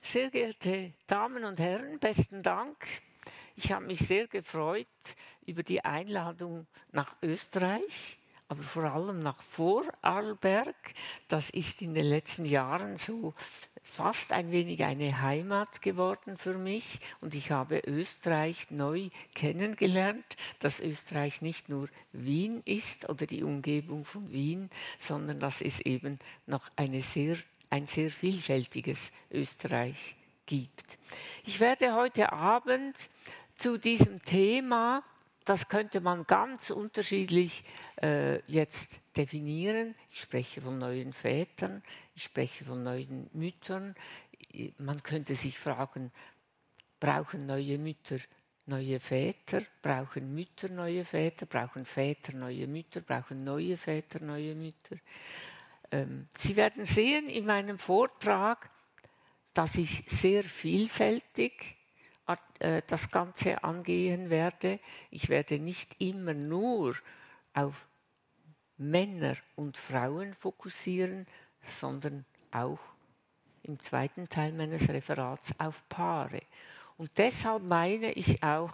Sehr geehrte Damen und Herren, besten Dank. Ich habe mich sehr gefreut über die Einladung nach Österreich, aber vor allem nach Vorarlberg. Das ist in den letzten Jahren so fast ein wenig eine Heimat geworden für mich und ich habe Österreich neu kennengelernt, dass Österreich nicht nur Wien ist oder die Umgebung von Wien, sondern dass es eben noch ein sehr vielfältiges Österreich gibt. Ich werde heute Abend zu diesem Thema, das könnte man ganz unterschiedlich jetzt definieren. Ich spreche von neuen Vätern, ich spreche von neuen Müttern. Man könnte sich fragen, brauchen neue Mütter neue Väter, brauchen Mütter neue Väter, brauchen Väter neue Mütter, brauchen neue Väter neue Mütter? Sie werden sehen in meinem Vortrag, dass ich sehr vielfältig das Ganze angehen werde. Ich werde nicht immer nur auf Männer und Frauen fokussieren, sondern auch im zweiten Teil meines Referats auf Paare. Und deshalb meine ich auch,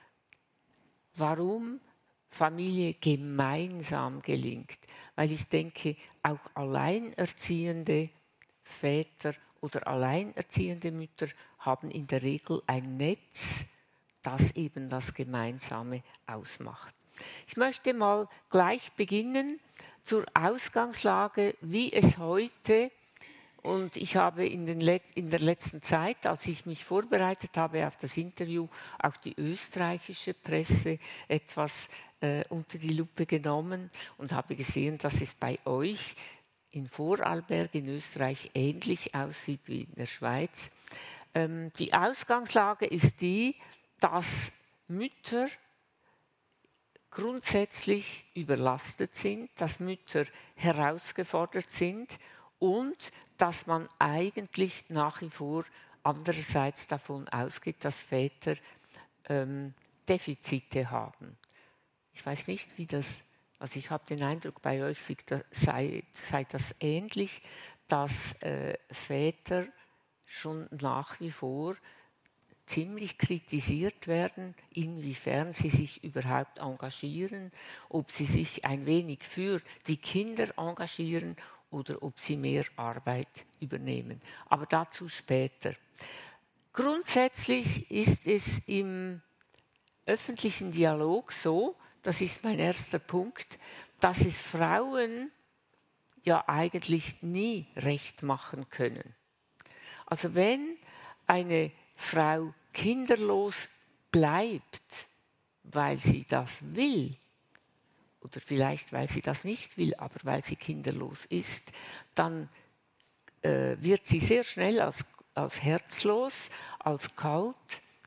warum Familie gemeinsam gelingt. Weil ich denke, auch alleinerziehende Väter oder alleinerziehende Mütter haben in der Regel ein Netz, das eben das Gemeinsame ausmacht. Ich möchte mal gleich beginnen zur Ausgangslage, wie es heute, und ich habe in der letzten Zeit, als ich mich vorbereitet habe auf das Interview, auch die österreichische Presse etwas unter die Lupe genommen und habe gesehen, dass es bei euch in Vorarlberg in Österreich ähnlich aussieht wie in der Schweiz. Die Ausgangslage ist die, dass Mütter grundsätzlich überlastet sind, dass Mütter herausgefordert sind und dass man eigentlich nach wie vor andererseits davon ausgeht, dass Väter Defizite haben. Ich weiß nicht, wie das, also ich habe den Eindruck, bei euch sei das ähnlich, dass Väter schon nach wie vor ziemlich kritisiert werden, inwiefern sie sich überhaupt engagieren, ob sie sich ein wenig für die Kinder engagieren oder ob sie mehr Arbeit übernehmen. Aber dazu später. Grundsätzlich ist es im öffentlichen Dialog so, das ist mein erster Punkt, dass es Frauen ja eigentlich nie recht machen können. Also wenn eine Frau kinderlos bleibt, weil sie das will, oder vielleicht weil sie das nicht will, aber weil sie kinderlos ist, dann wird sie sehr schnell als herzlos, als kalt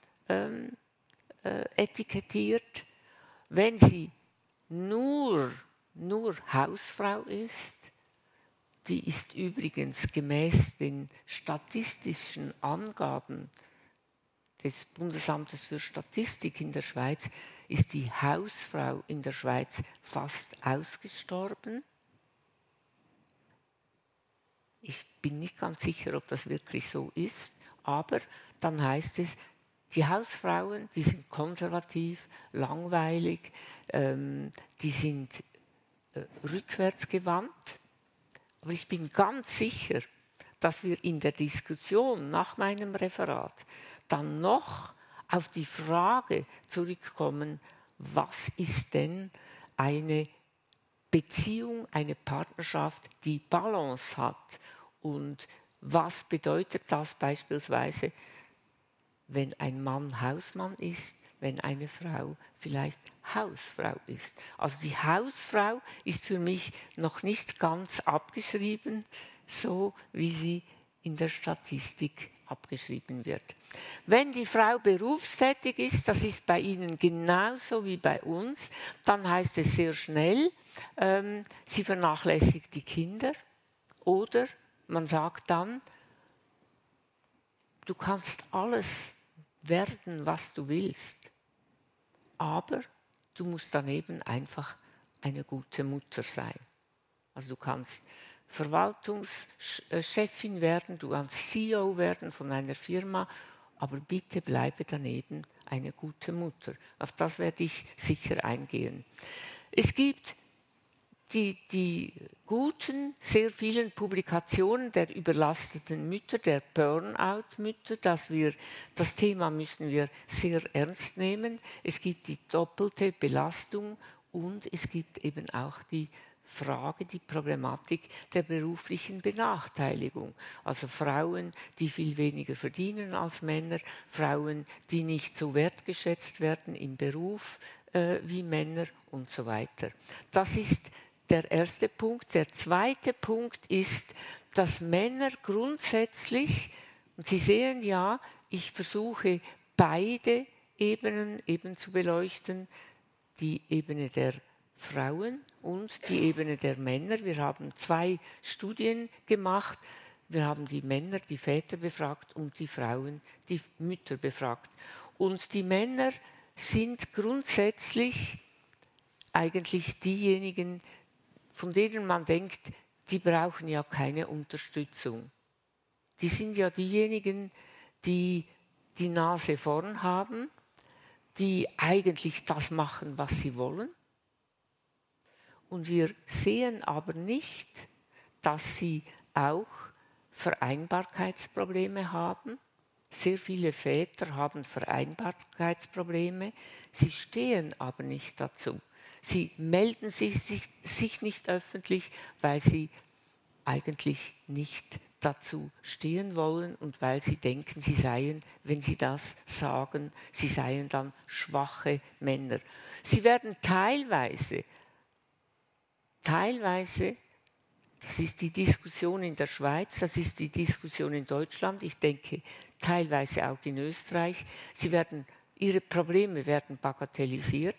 etikettiert. Wenn sie nur Hausfrau ist, die ist übrigens gemäß den statistischen Angaben des Bundesamtes für Statistik in der Schweiz, ist die Hausfrau in der Schweiz fast ausgestorben. Ich bin nicht ganz sicher, ob das wirklich so ist, aber dann heißt es, die Hausfrauen, die sind konservativ, langweilig, die sind rückwärtsgewandt. Aber ich bin ganz sicher, dass wir in der Diskussion nach meinem Referat dann noch auf die Frage zurückkommen, was ist denn eine Beziehung, eine Partnerschaft, die Balance hat und was bedeutet das beispielsweise, wenn ein Mann Hausmann ist, wenn eine Frau vielleicht Hausfrau ist. Also die Hausfrau ist für mich noch nicht ganz abgeschrieben, so wie sie in der Statistik abgeschrieben wird. Wenn die Frau berufstätig ist, das ist bei Ihnen genauso wie bei uns, dann heißt es sehr schnell, sie vernachlässigt die Kinder oder man sagt dann, du kannst alles werden, was du willst, aber du musst dann eben einfach eine gute Mutter sein. Also du kannst Verwaltungschefin werden, du kannst CEO werden von einer Firma, aber bitte bleibe daneben eine gute Mutter. Auf das werde ich sicher eingehen. Es gibt die guten, sehr vielen Publikationen der überlasteten Mütter, der Burnout-Mütter, das Thema müssen wir sehr ernst nehmen. Es gibt die doppelte Belastung und es gibt eben auch die Frage, die Problematik der beruflichen Benachteiligung. Also Frauen, die viel weniger verdienen als Männer, Frauen, die nicht so wertgeschätzt werden im Beruf wie Männer und so weiter. Das ist der erste Punkt. Der zweite Punkt ist, dass Männer grundsätzlich, und Sie sehen ja, ich versuche beide Ebenen eben zu beleuchten, die Ebene der Frauen und die Ebene der Männer. Wir haben 2 Studien gemacht. Wir haben die Männer, die Väter befragt und die Frauen, die Mütter befragt. Und die Männer sind grundsätzlich eigentlich diejenigen, von denen man denkt, die brauchen ja keine Unterstützung. Die sind ja diejenigen, die die Nase vorn haben, die eigentlich das machen, was sie wollen. Und wir sehen aber nicht, dass sie auch Vereinbarkeitsprobleme haben. Sehr viele Väter haben Vereinbarkeitsprobleme, sie stehen aber nicht dazu. Sie melden sich nicht öffentlich, weil sie eigentlich nicht dazu stehen wollen und weil sie denken, sie seien, wenn sie das sagen, sie seien dann schwache Männer. Sie werden teilweise, das ist die Diskussion in der Schweiz, das ist die Diskussion in Deutschland, ich denke teilweise auch in Österreich, ihre Probleme werden bagatellisiert.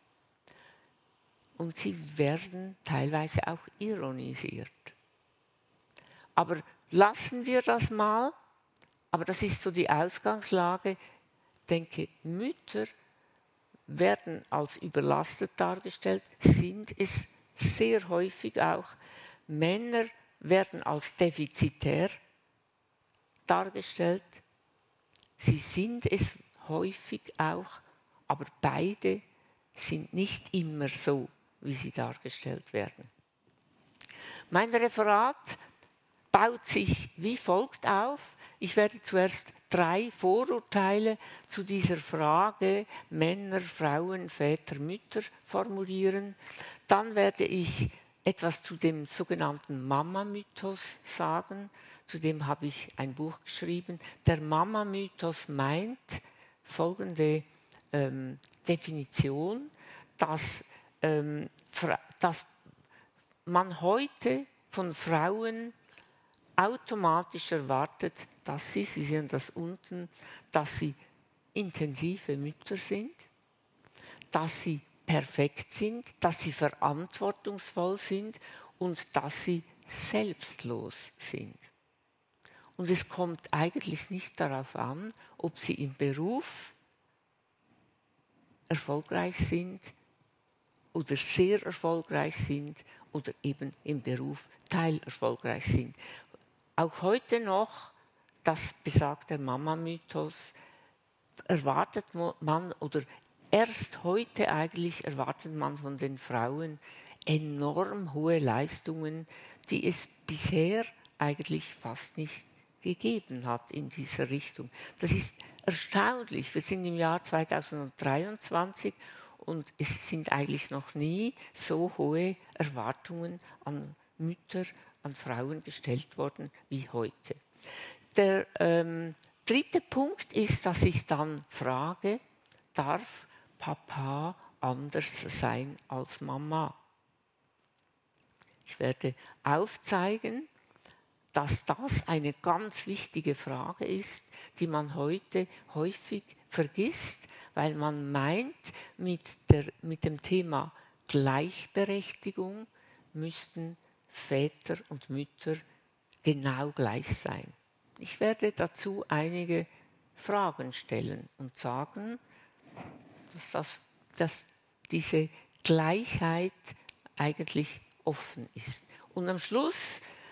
Und sie werden teilweise auch ironisiert. Aber lassen wir das mal. Aber das ist so die Ausgangslage. Ich denke, Mütter werden als überlastet dargestellt, sind es sehr häufig auch. Männer werden als defizitär dargestellt. Sie sind es häufig auch, aber beide sind nicht immer so, wie sie dargestellt werden. Mein Referat baut sich wie folgt auf. Ich werde zuerst 3 Vorurteile zu dieser Frage Männer, Frauen, Väter, Mütter formulieren. Dann werde ich etwas zu dem sogenannten Mama-Mythos sagen. Zu dem habe ich ein Buch geschrieben. Der Mama-Mythos meint folgende Definition, dass man heute von Frauen automatisch erwartet, dass Sie sehen das unten, dass sie intensive Mütter sind, dass sie perfekt sind, dass sie verantwortungsvoll sind und dass sie selbstlos sind. Und es kommt eigentlich nicht darauf an, ob sie im Beruf erfolgreich sind oder sehr erfolgreich sind oder eben im Beruf teilerfolgreich sind. Auch heute noch, das besagt der Mama-Mythos, erwartet man oder erst heute eigentlich erwartet man von den Frauen enorm hohe Leistungen, die es bisher eigentlich fast nicht gegeben hat in dieser Richtung. Das ist erstaunlich. Wir sind im Jahr 2023 und es sind eigentlich noch nie so hohe Erwartungen an Mütter, an Frauen gestellt worden wie heute. Der dritte Punkt ist, dass ich dann frage, darf Papa anders sein als Mama? Ich werde aufzeigen, dass das eine ganz wichtige Frage ist, die man heute häufig vergisst, weil man meint, mit dem Thema Gleichberechtigung müssten Väter und Mütter genau gleich sein. Ich werde dazu einige Fragen stellen und sagen, dass diese Gleichheit eigentlich offen ist. Und am Schluss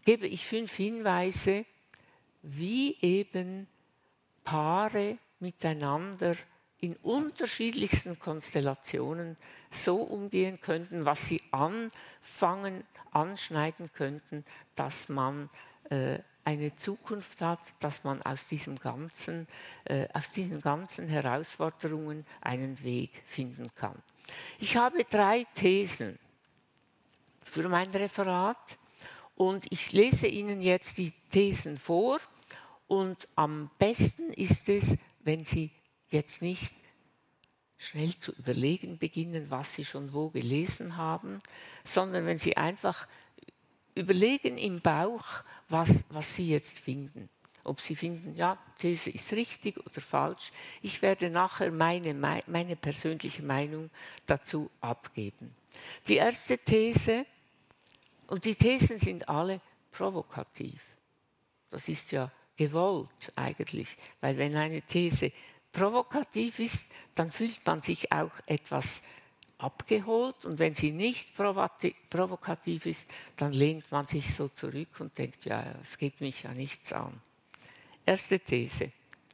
gebe ich 5 Hinweise, wie eben Paare miteinander in unterschiedlichsten Konstellationen so umgehen könnten, was sie anschneiden könnten, dass man eine Zukunft hat, dass man aus diesen ganzen Herausforderungen einen Weg finden kann. Ich habe 3 Thesen für mein Referat und ich lese Ihnen jetzt die Thesen vor und am besten ist es, wenn Sie jetzt nicht schnell zu überlegen beginnen, was Sie schon wo gelesen haben, sondern wenn Sie einfach überlegen im Bauch, was Sie jetzt finden. Ob Sie finden, ja, These ist richtig oder falsch. Ich werde nachher meine persönliche Meinung dazu abgeben. Die erste These, und die Thesen sind alle provokativ. Das ist ja gewollt eigentlich, weil wenn eine These provokativ ist, dann fühlt man sich auch etwas abgeholt und wenn sie nicht provokativ ist, dann lehnt man sich so zurück und denkt, ja, es geht mich ja nichts an. Erste These.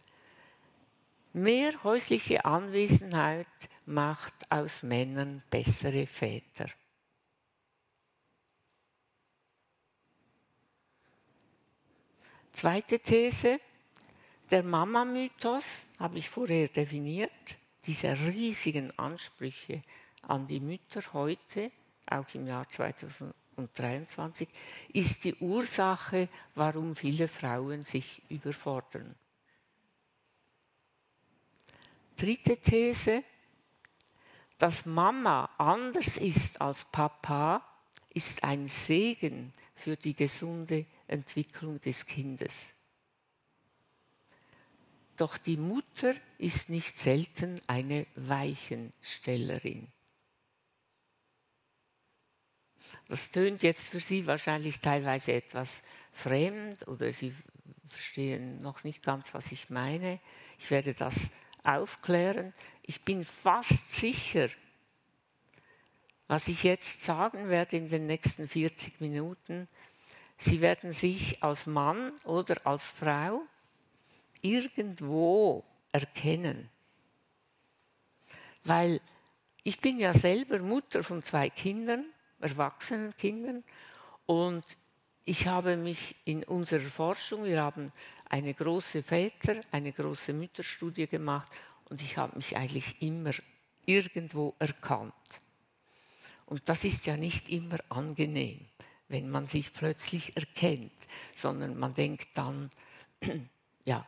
Mehr häusliche Anwesenheit macht aus Männern bessere Väter. Zweite These. Der Mama-Mythos habe ich vorher definiert, diese riesigen Ansprüche an die Mütter heute, auch im Jahr 2023, ist die Ursache, warum viele Frauen sich überfordern. Dritte These, dass Mama anders ist als Papa, ist ein Segen für die gesunde Entwicklung des Kindes. Doch die Mutter ist nicht selten eine Weichenstellerin. Das tönt jetzt für Sie wahrscheinlich teilweise etwas fremd oder Sie verstehen noch nicht ganz, was ich meine. Ich werde das aufklären. Ich bin fast sicher, was ich jetzt sagen werde in den nächsten 40 Minuten, Sie werden sich als Mann oder als Frau irgendwo erkennen. Weil ich bin ja selber Mutter von 2 Kindern, erwachsenen Kindern, und ich habe mich in unserer Forschung, wir haben eine große eine große Mütterstudie gemacht und ich habe mich eigentlich immer irgendwo erkannt. Und das ist ja nicht immer angenehm, wenn man sich plötzlich erkennt, sondern man denkt dann, ja,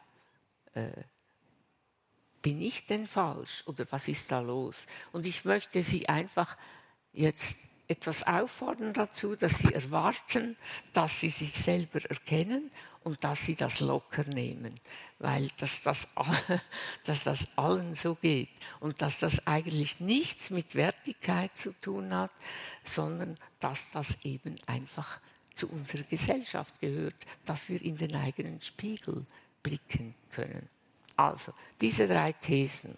bin ich denn falsch oder was ist da los? Und ich möchte Sie einfach jetzt etwas auffordern dazu, dass Sie erwarten, dass Sie sich selber erkennen und dass Sie das locker nehmen, weil dass das allen so geht und dass das eigentlich nichts mit Wertigkeit zu tun hat, sondern dass das eben einfach zu unserer Gesellschaft gehört, dass wir in den eigenen Spiegel blicken können. Also, diese 3 Thesen.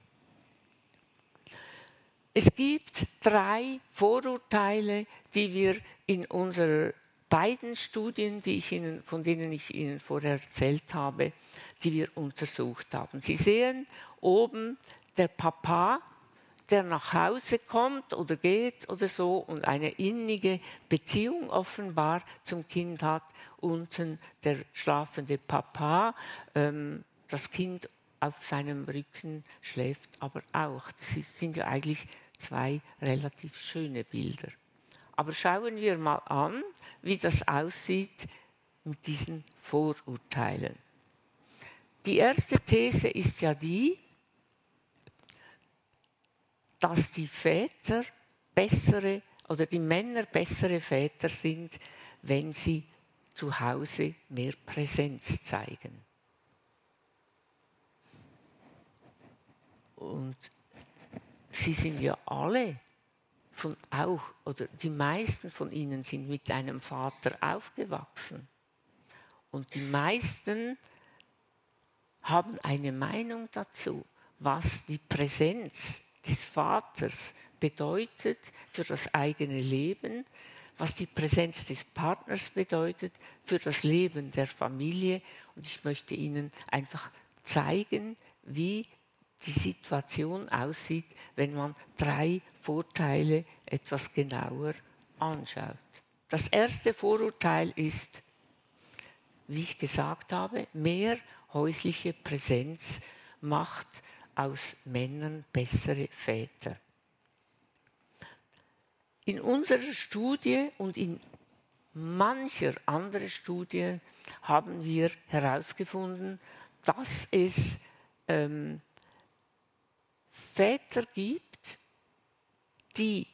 Es gibt 3 Vorurteile, die wir in unseren beiden Studien, von denen ich Ihnen vorher erzählt habe, die wir untersucht haben. Sie sehen oben der Papa, der nach Hause kommt oder geht oder so und eine innige Beziehung offenbar zum Kind hat. Unten der schlafende Papa, das Kind auf seinem Rücken schläft aber auch. Das sind ja eigentlich 2 relativ schöne Bilder. Aber schauen wir mal an, wie das aussieht mit diesen Vorurteilen. Die erste These ist ja die, dass die Väter bessere oder die Männer bessere Väter sind, wenn sie zu Hause mehr Präsenz zeigen. Und sie sind ja alle oder die meisten von ihnen sind mit einem Vater aufgewachsen. Und die meisten haben eine Meinung dazu, was die Präsenz des Vaters bedeutet für das eigene Leben, was die Präsenz des Partners bedeutet für das Leben der Familie. Und ich möchte Ihnen einfach zeigen, wie die Situation aussieht, wenn man 3 Vorteile etwas genauer anschaut. Das erste Vorurteil ist, wie ich gesagt habe, mehr häusliche Präsenz macht aus Männern bessere Väter. In unserer Studie und in mancher anderen Studie haben wir herausgefunden, dass es Väter gibt, die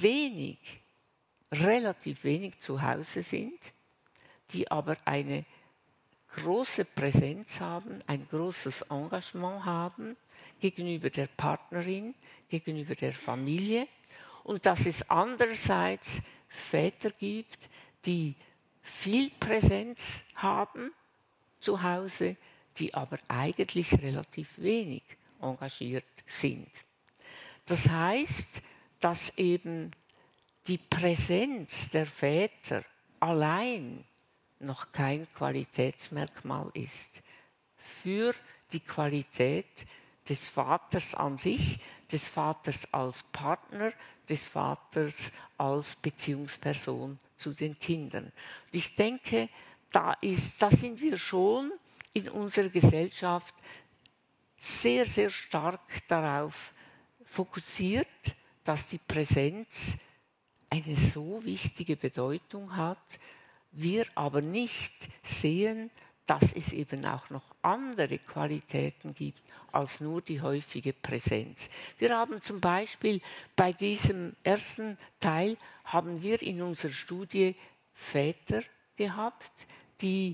relativ wenig zu Hause sind, die aber eine große Präsenz haben, ein großes Engagement haben gegenüber der Partnerin, gegenüber der Familie, und dass es andererseits Väter gibt, die viel Präsenz haben zu Hause, die aber eigentlich relativ wenig engagiert sind. Das heißt, dass eben die Präsenz der Väter allein noch kein Qualitätsmerkmal ist für die Qualität des Vaters an sich, des Vaters als Partner, des Vaters als Beziehungsperson zu den Kindern. Und ich denke, da sind wir schon in unserer Gesellschaft sehr, sehr stark darauf fokussiert, dass die Präsenz eine so wichtige Bedeutung hat, wir aber nicht sehen, dass es eben auch noch andere Qualitäten gibt als nur die häufige Präsenz. Wir haben zum Beispiel bei diesem ersten Teil haben wir in unserer Studie Väter gehabt, die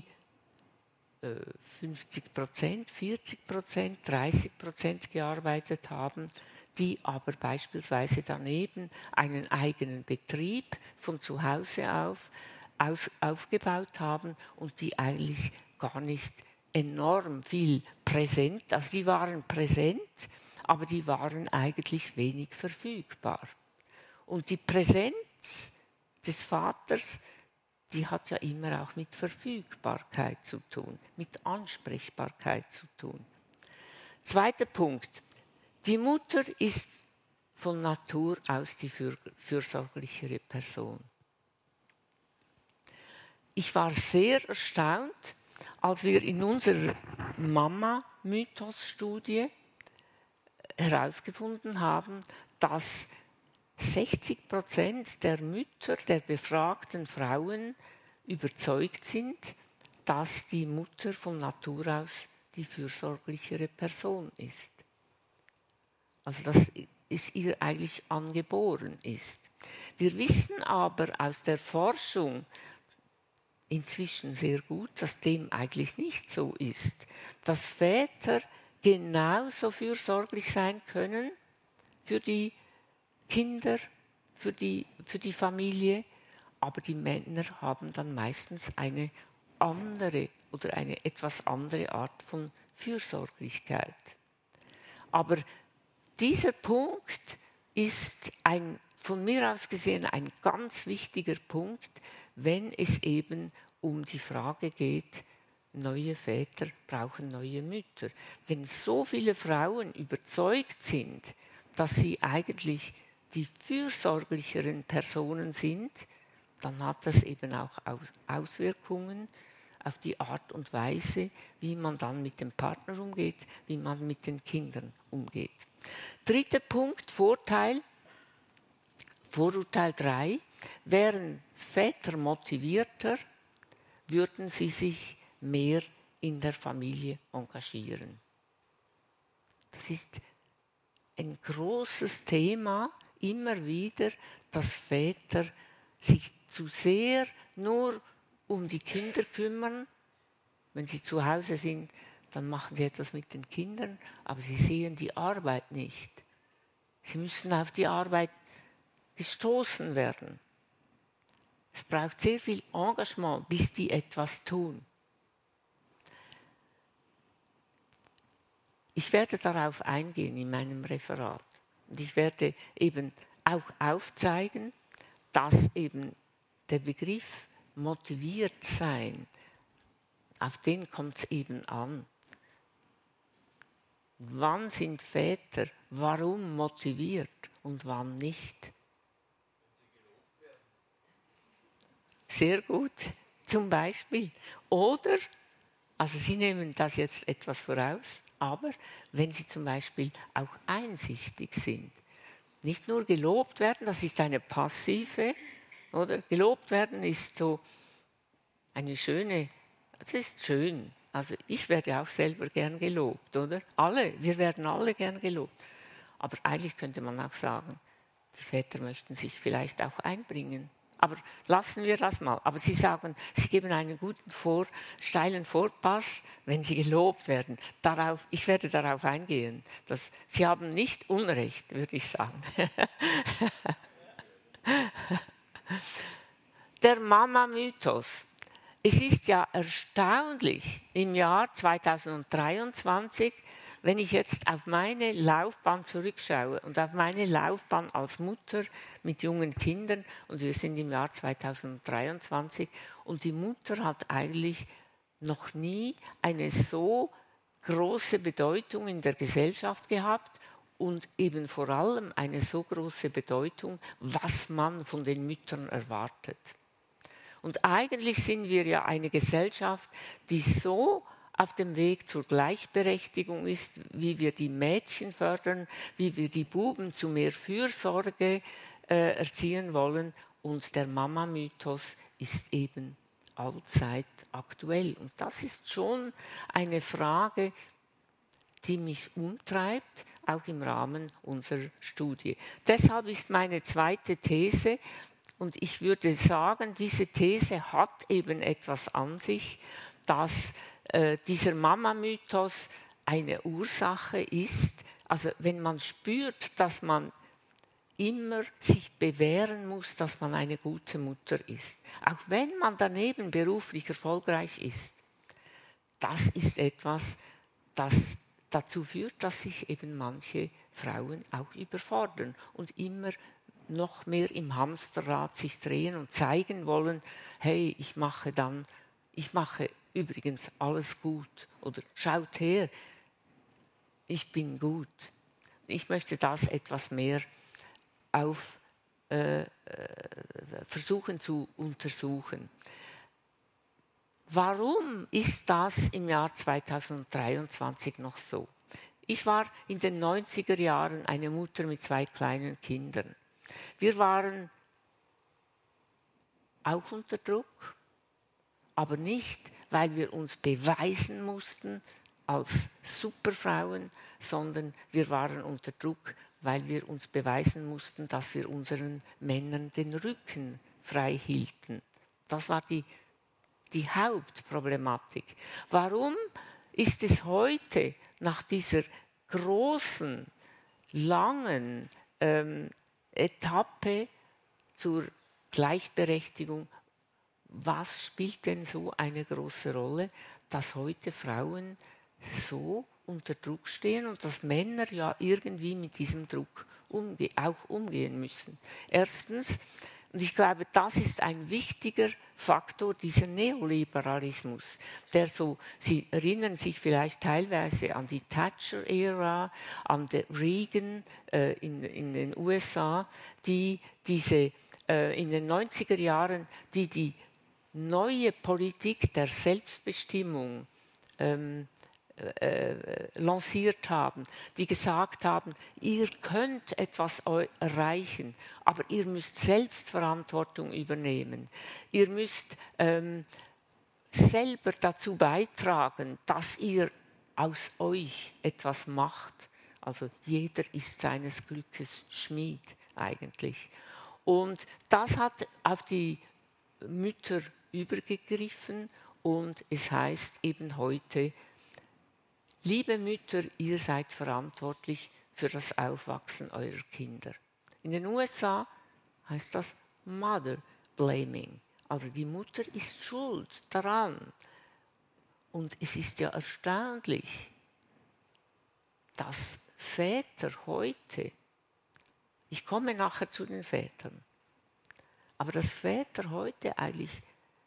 50%, 40%, 30% gearbeitet haben, die aber beispielsweise daneben einen eigenen Betrieb von zu Hause aufgebaut haben und die eigentlich gar nicht enorm viel präsent, also die waren präsent, aber die waren eigentlich wenig verfügbar. Und die Präsenz des Vaters, die hat ja immer auch mit Verfügbarkeit zu tun, mit Ansprechbarkeit zu tun. Zweiter Punkt. Die Mutter ist von Natur aus die fürsorglichere Person. Ich war sehr erstaunt, als wir in unserer Mama-Mythos-Studie herausgefunden haben, dass 60% der Mütter der befragten Frauen überzeugt sind, dass die Mutter von Natur aus die fürsorglichere Person ist. Also dass es ihr eigentlich angeboren ist. Wir wissen aber aus der Forschung inzwischen sehr gut, dass dem eigentlich nicht so ist. Dass Väter genauso fürsorglich sein können für die Kinder, für die Familie, aber die Männer haben dann meistens eine andere oder eine etwas andere Art von Fürsorglichkeit. Aber dieser Punkt ist von mir aus gesehen ein ganz wichtiger Punkt, wenn es eben um die Frage geht, neue Väter brauchen neue Mütter. Wenn so viele Frauen überzeugt sind, dass sie eigentlich die fürsorglicheren Personen sind, dann hat das eben auch Auswirkungen auf die Art und Weise, wie man dann mit dem Partner umgeht, wie man mit den Kindern umgeht. Dritter Punkt, Vorurteil 3. Wären Väter motivierter, würden sie sich mehr in der Familie engagieren. Das ist ein großes Thema, immer wieder, dass Väter sich zu sehr nur um die Kinder kümmern. Wenn sie zu Hause sind, dann machen sie etwas mit den Kindern, aber sie sehen die Arbeit nicht. Sie müssen auf die Arbeit gestoßen werden. Es braucht sehr viel Engagement, bis die etwas tun. Ich werde darauf eingehen in meinem Referat. Und ich werde eben auch aufzeigen, dass eben der Begriff motiviert sein, auf den kommt es eben an. Wann sind Väter, warum motiviert und wann nicht? Sehr gut, zum Beispiel. Oder, also Sie nehmen das jetzt etwas voraus, aber wenn Sie zum Beispiel auch einsichtig sind, nicht nur gelobt werden, das ist eine passive, oder? Gelobt werden ist so eine schöne, das ist schön. Also ich werde auch selber gern gelobt, oder? Wir werden alle gern gelobt. Aber eigentlich könnte man auch sagen, die Väter möchten sich vielleicht auch einbringen. Aber lassen wir das mal. Aber Sie sagen, Sie geben einen guten steilen Vorpass, wenn Sie gelobt werden. Ich werde darauf eingehen. Sie haben nicht Unrecht, würde ich sagen. Der Mama-Mythos. Es ist ja erstaunlich im Jahr 2023, wenn ich jetzt auf meine Laufbahn zurückschaue und auf meine Laufbahn als Mutter mit jungen Kindern, und wir sind im Jahr 2023, und die Mutter hat eigentlich noch nie eine so große Bedeutung in der Gesellschaft gehabt und eben vor allem eine so große Bedeutung, was man von den Müttern erwartet. Und eigentlich sind wir ja eine Gesellschaft, die so auf dem Weg zur Gleichberechtigung ist, wie wir die Mädchen fördern, wie wir die Buben zu mehr Fürsorge erziehen wollen. Und der Mama-Mythos ist eben allzeit aktuell. Und das ist schon eine Frage, die mich umtreibt, auch im Rahmen unserer Studie. Deshalb ist meine zweite These, und ich würde sagen, diese These hat eben etwas an sich, dass dieser Mama-Mythos eine Ursache ist. Also wenn man spürt, dass man immer sich bewähren muss, dass man eine gute Mutter ist, auch wenn man daneben beruflich erfolgreich ist, das ist etwas, das dazu führt, dass sich eben manche Frauen auch überfordern und immer noch mehr im Hamsterrad sich drehen und zeigen wollen, hey, ich mache übrigens alles gut oder schaut her, ich bin gut. Ich möchte das etwas mehr versuchen zu untersuchen. Warum ist das im Jahr 2023 noch so? Ich war in den 90er Jahren eine Mutter mit 2 kleinen Kindern. Wir waren auch unter Druck, aber nicht, weil wir uns beweisen mussten als Superfrauen, sondern wir waren unter Druck, weil wir uns beweisen mussten, dass wir unseren Männern den Rücken frei hielten. Das war die Hauptproblematik. Warum ist es heute nach dieser großen, langen Etappe zur Gleichberechtigung, was spielt denn so eine große Rolle, dass heute Frauen so unter Druck stehen und dass Männer ja irgendwie mit diesem Druck auch umgehen müssen? Erstens, und ich glaube, das ist ein wichtiger Faktor, dieser Neoliberalismus, der so, Sie erinnern sich vielleicht teilweise an die Thatcher-Ära, an den Reagan in den USA, die in den 90er Jahren, die neue Politik der Selbstbestimmung lanciert haben, die gesagt haben, ihr könnt etwas erreichen, aber ihr müsst Selbstverantwortung übernehmen. Ihr müsst selber dazu beitragen, dass ihr aus euch etwas macht. Also jeder ist seines Glückes Schmied eigentlich. Und das hat auf die Mütter übergegriffen und es heißt eben heute, liebe Mütter, ihr seid verantwortlich für das Aufwachsen eurer Kinder. In den USA heißt das Mother Blaming. Also die Mutter ist schuld daran. Und es ist ja erstaunlich, dass Väter heute, ich komme nachher zu den Vätern, aber dass Väter heute eigentlich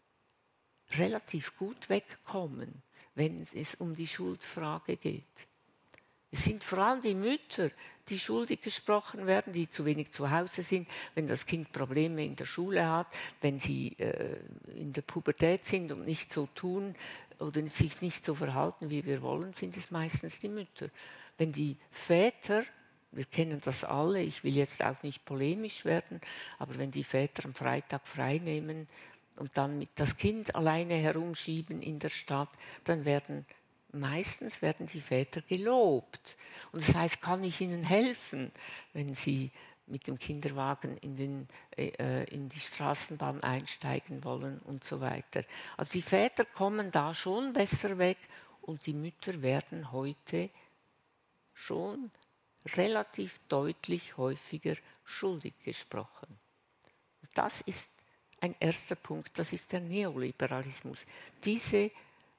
relativ gut wegkommen, wenn es um die Schuldfrage geht. Es sind vor allem die Mütter, die schuldig gesprochen werden, die zu wenig zu Hause sind, wenn das Kind Probleme in der Schule hat, wenn sie in der Pubertät sind und nicht so tun oder sich nicht so verhalten, wie wir wollen, sind es meistens die Mütter. Wenn die Väter, wir kennen das alle, ich will jetzt auch nicht polemisch werden, aber wenn die Väter am Freitag frei nehmen und dann mit das Kind alleine herumschieben in der Stadt, dann meistens werden die Väter gelobt. Und das heißt, kann ich ihnen helfen, wenn sie mit dem Kinderwagen in die Straßenbahn einsteigen wollen und so weiter. Also die Väter kommen da schon besser weg und die Mütter werden heute schon relativ deutlich häufiger schuldig gesprochen. Und das ist ein erster Punkt, das ist der Neoliberalismus. Diese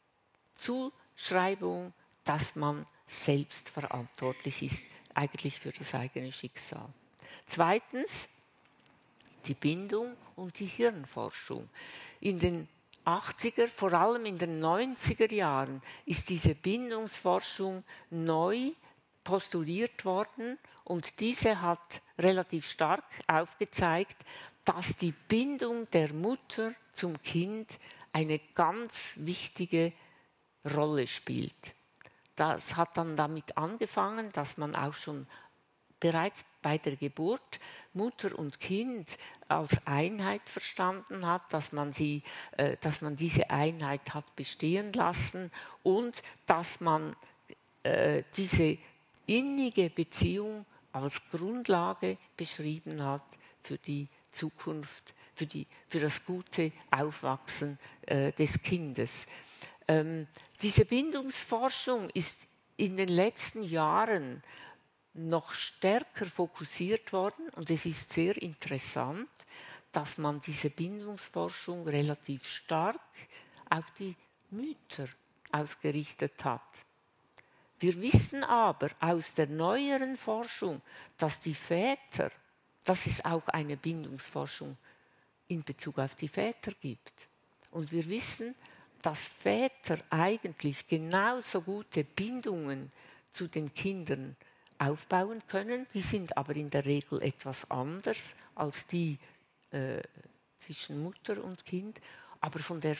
Zuschreibung, dass man selbst verantwortlich ist, eigentlich für das eigene Schicksal. Zweitens, die Bindung und die Hirnforschung. In den 80er, vor allem in den 90er Jahren, ist diese Bindungsforschung neu postuliert worden und diese hat relativ stark aufgezeigt, dass die Bindung der Mutter zum Kind eine ganz wichtige Rolle spielt. Das hat dann damit angefangen, dass man auch schon bereits bei der Geburt Mutter und Kind als Einheit verstanden hat, dass man diese Einheit hat bestehen lassen und dass man diese innige Beziehung als Grundlage beschrieben hat für die Zukunft, für das gute Aufwachsen des Kindes. Diese Bindungsforschung ist in den letzten Jahren noch stärker fokussiert worden und es ist sehr interessant, dass man diese Bindungsforschung relativ stark auf die Mütter ausgerichtet hat. Wir wissen aber aus der neueren Forschung, dass die Väter, dass es auch eine Bindungsforschung in Bezug auf die Väter gibt. Und wir wissen, dass Väter eigentlich genauso gute Bindungen zu den Kindern aufbauen können. Die sind aber in der Regel etwas anders als die zwischen Mutter und Kind. Aber von der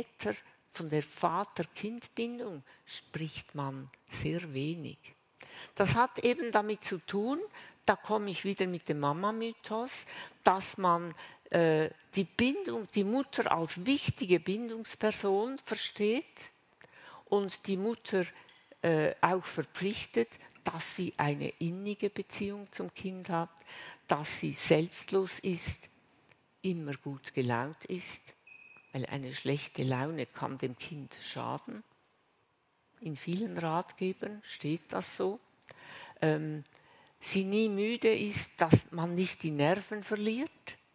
Vater-Kind-Bindung spricht man sehr wenig. Das hat eben damit zu tun, da komme ich wieder mit dem Mama-Mythos, dass man die Mutter als wichtige Bindungsperson versteht und die Mutter auch verpflichtet, dass sie eine innige Beziehung zum Kind hat, dass sie selbstlos ist, immer gut gelaunt ist, weil eine schlechte Laune kann dem Kind schaden. In vielen Ratgebern steht das so. Sie nie müde ist, dass man nicht die Nerven verliert.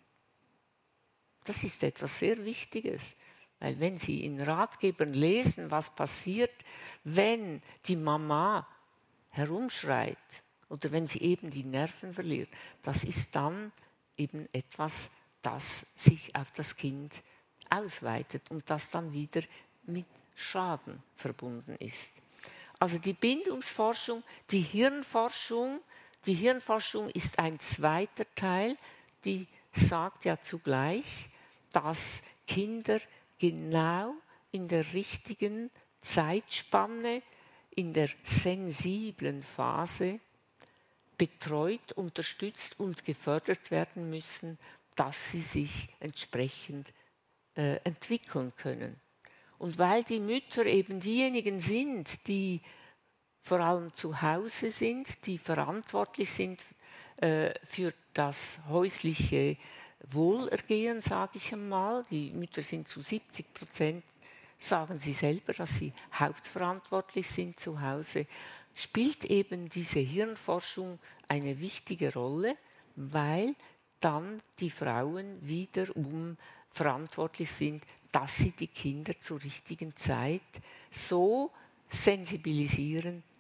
Das ist etwas sehr Wichtiges, weil wenn Sie in Ratgebern lesen, was passiert, wenn die Mama herumschreit oder wenn sie eben die Nerven verliert, das ist dann eben etwas, das sich auf das Kind ausweitet und das dann wieder mit Schaden verbunden ist. Also die Bindungsforschung, die Hirnforschung ist ein zweiter Teil, die sagt ja zugleich, dass Kinder genau in der richtigen Zeitspanne, in der sensiblen Phase betreut, unterstützt und gefördert werden müssen, dass sie sich entsprechend entwickeln können. Und weil die Mütter eben diejenigen sind, die vor allem zu Hause sind, die verantwortlich sind für das häusliche Wohlergehen, sage ich einmal. Die Mütter sind zu 70%, sagen sie selber, dass sie hauptverantwortlich sind zu Hause, spielt eben diese Hirnforschung eine wichtige Rolle, weil dann die Frauen wiederum verantwortlich sind, dass sie die Kinder zur richtigen Zeit so sensibilisieren,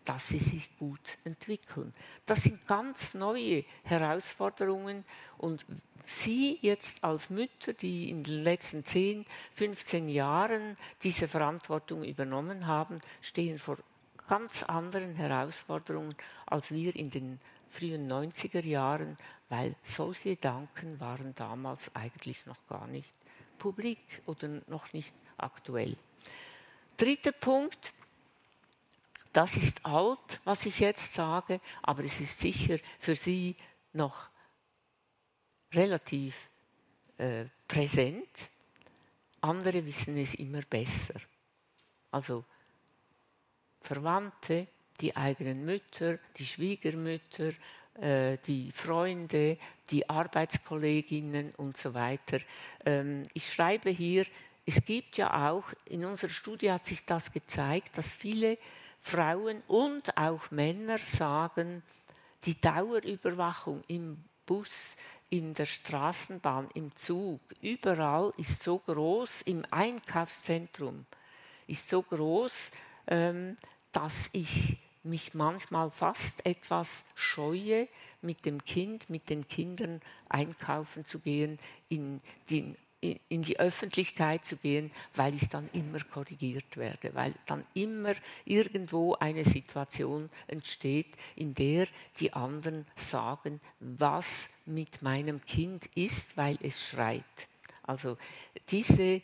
dass sie sich gut entwickeln. Das sind ganz neue Herausforderungen und Sie jetzt als Mütter, die in den letzten 10, 15 Jahren diese Verantwortung übernommen haben, stehen vor ganz anderen Herausforderungen als wir in den frühen 90er Jahren, weil solche Gedanken waren damals eigentlich noch gar nicht publik oder noch nicht aktuell. Dritter Punkt, das ist alt, was ich jetzt sage, aber es ist sicher für Sie noch relativ präsent. Andere wissen es immer besser. Also Verwandte, die eigenen Mütter, die Schwiegermütter, die Freunde, die Arbeitskolleginnen und so weiter. Ich schreibe hier, es gibt ja auch, in unserer Studie hat sich das gezeigt, dass viele Frauen und auch Männer sagen, die Dauerüberwachung im Bus, in der Straßenbahn, im Zug, überall ist so groß, im Einkaufszentrum ist so groß, dass ich mich manchmal fast etwas scheue, mit dem Kind, mit den Kindern einkaufen zu gehen, in die Öffentlichkeit zu gehen, weil ich dann immer korrigiert werde, weil dann immer irgendwo eine Situation entsteht, in der die anderen sagen, was mit meinem Kind ist, weil es schreit. Also diese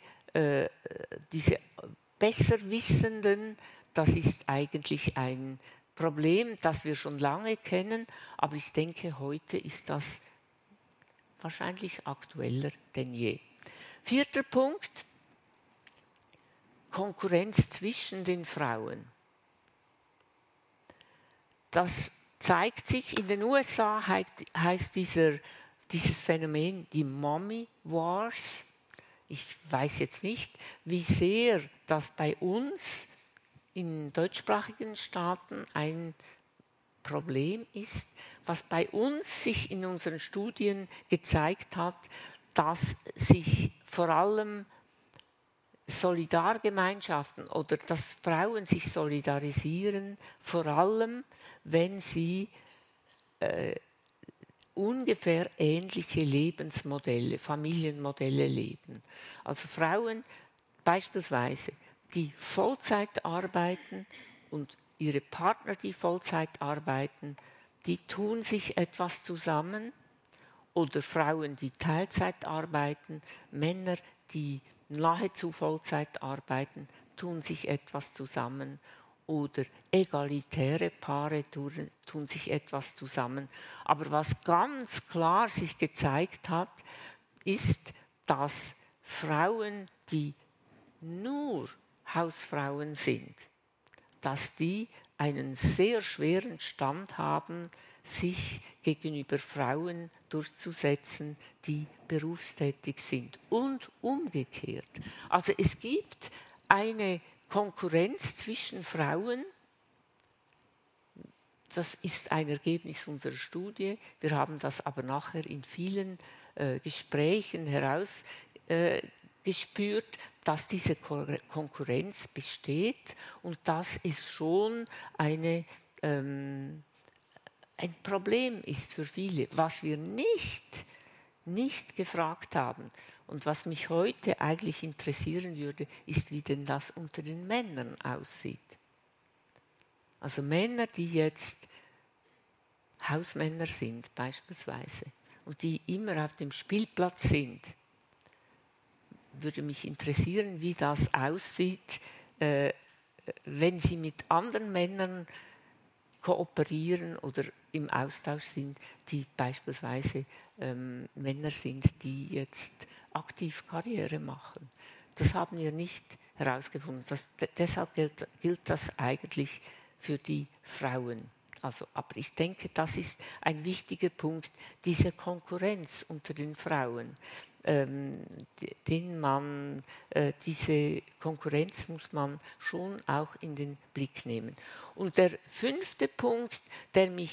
Besserwissenden, das ist eigentlich ein Problem, das wir schon lange kennen, aber ich denke, heute ist das wahrscheinlich aktueller denn je. Vierter Punkt, Konkurrenz zwischen den Frauen. Das zeigt sich, in den USA heißt dieses Phänomen die Mommy Wars. Ich weiß jetzt nicht, wie sehr das bei uns in deutschsprachigen Staaten ein Problem ist. Was bei uns sich in unseren Studien gezeigt hat, dass sich vor allem Solidargemeinschaften oder dass Frauen sich solidarisieren, vor allem wenn sie ungefähr ähnliche Lebensmodelle, Familienmodelle leben. Also Frauen beispielsweise, die Vollzeit arbeiten und ihre Partner, die Vollzeit arbeiten, die tun sich etwas zusammen. Oder Frauen, die Teilzeit arbeiten, Männer, die nahezu Vollzeit arbeiten, tun sich etwas zusammen. Oder egalitäre Paare tun sich etwas zusammen. Aber was ganz klar sich gezeigt hat, ist, dass Frauen, die nur Hausfrauen sind, dass die einen sehr schweren Stand haben, sich gegenüber Frauen durchzusetzen, die berufstätig sind und umgekehrt. Also es gibt eine Konkurrenz zwischen Frauen. Das ist ein Ergebnis unserer Studie. Wir haben das aber nachher in vielen Gesprächen herausgespürt, dass diese Konkurrenz besteht und dass es schon ein Problem ist für viele. Was wir nicht gefragt haben und was mich heute eigentlich interessieren würde, ist, wie denn das unter den Männern aussieht. Also Männer, die jetzt Hausmänner sind beispielsweise und die immer auf dem Spielplatz sind, würde mich interessieren, wie das aussieht, wenn sie mit anderen Männern kooperieren oder im Austausch sind, die beispielsweise Männer sind, die jetzt aktiv Karriere machen. Das haben wir nicht herausgefunden. Deshalb gilt das eigentlich für die Frauen. Also, aber ich denke, das ist ein wichtiger Punkt, diese Konkurrenz unter den Frauen. Diese Konkurrenz muss man schon auch in den Blick nehmen. Und der fünfte Punkt, der mir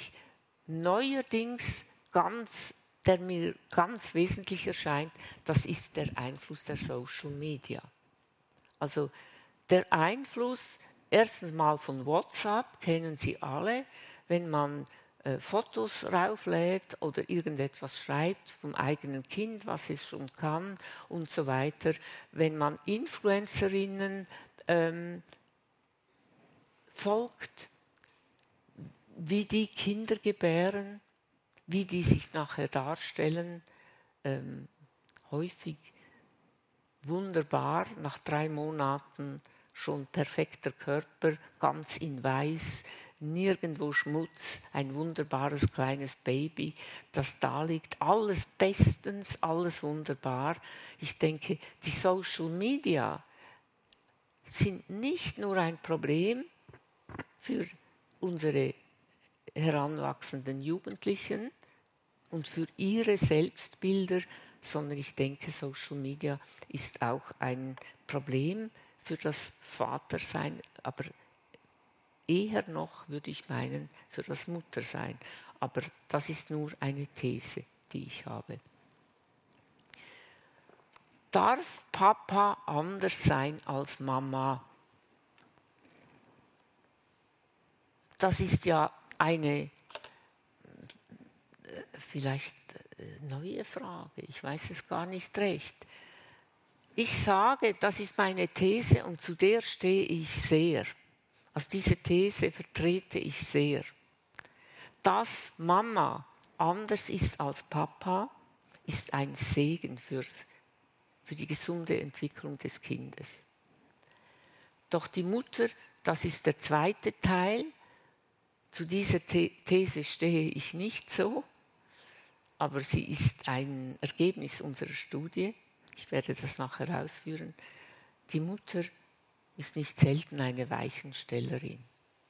ganz wesentlich erscheint, das ist der Einfluss der Social Media. Also der Einfluss erstens mal von WhatsApp, kennen Sie alle, wenn man Fotos rauflädt oder irgendetwas schreibt vom eigenen Kind, was es schon kann und so weiter. Wenn man Influencerinnen folgt, wie die Kinder gebären, wie die sich nachher darstellen, häufig wunderbar, nach 3 Monaten schon perfekter Körper, ganz in weiß, nirgendwo Schmutz, ein wunderbares kleines Baby, das da liegt, alles bestens, alles wunderbar. Ich denke, die Social Media sind nicht nur ein Problem für unsere heranwachsenden Jugendlichen und für ihre Selbstbilder, sondern ich denke, Social Media ist auch ein Problem für das Vatersein, aber eher noch, würde ich meinen, für das Muttersein. Aber das ist nur eine These, die ich habe. Darf Papa anders sein als Mama? Das ist ja eine vielleicht neue Frage, ich weiß es gar nicht recht. Ich sage, das ist meine These und zu der stehe ich sehr. Also diese These vertrete ich sehr. Dass Mama anders ist als Papa, ist ein Segen für die gesunde Entwicklung des Kindes. Doch die Mutter, das ist der zweite Teil. Zu dieser These stehe ich nicht so, aber sie ist ein Ergebnis unserer Studie. Ich werde das nachher ausführen. Die Mutter ist nicht selten eine Weichenstellerin.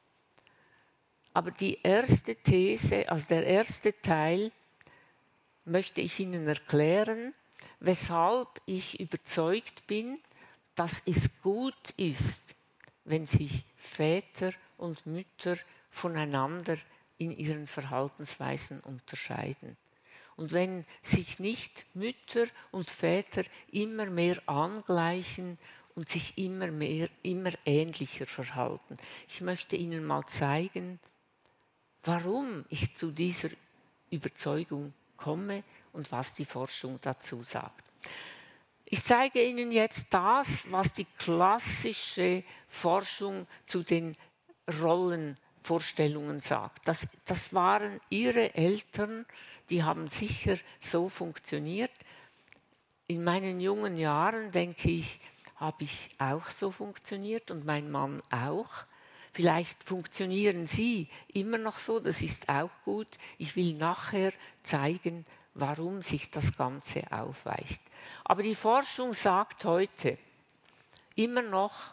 Aber die erste These, also der erste Teil, möchte ich Ihnen erklären, weshalb ich überzeugt bin, dass es gut ist, wenn sich Väter und Mütter voneinander in ihren Verhaltensweisen unterscheiden. Und wenn sich nicht Mütter und Väter immer mehr angleichen und sich immer ähnlicher verhalten. Ich möchte Ihnen mal zeigen, warum ich zu dieser Überzeugung komme und was die Forschung dazu sagt. Ich zeige Ihnen jetzt das, was die klassische Forschung zu den Rollenvorstellungen sagt. Das waren Ihre Eltern, die haben sicher so funktioniert. In meinen jungen Jahren, denke ich, habe ich auch so funktioniert und mein Mann auch. Vielleicht funktionieren Sie immer noch so, das ist auch gut. Ich will nachher zeigen, warum sich das Ganze aufweicht. Aber die Forschung sagt heute immer noch,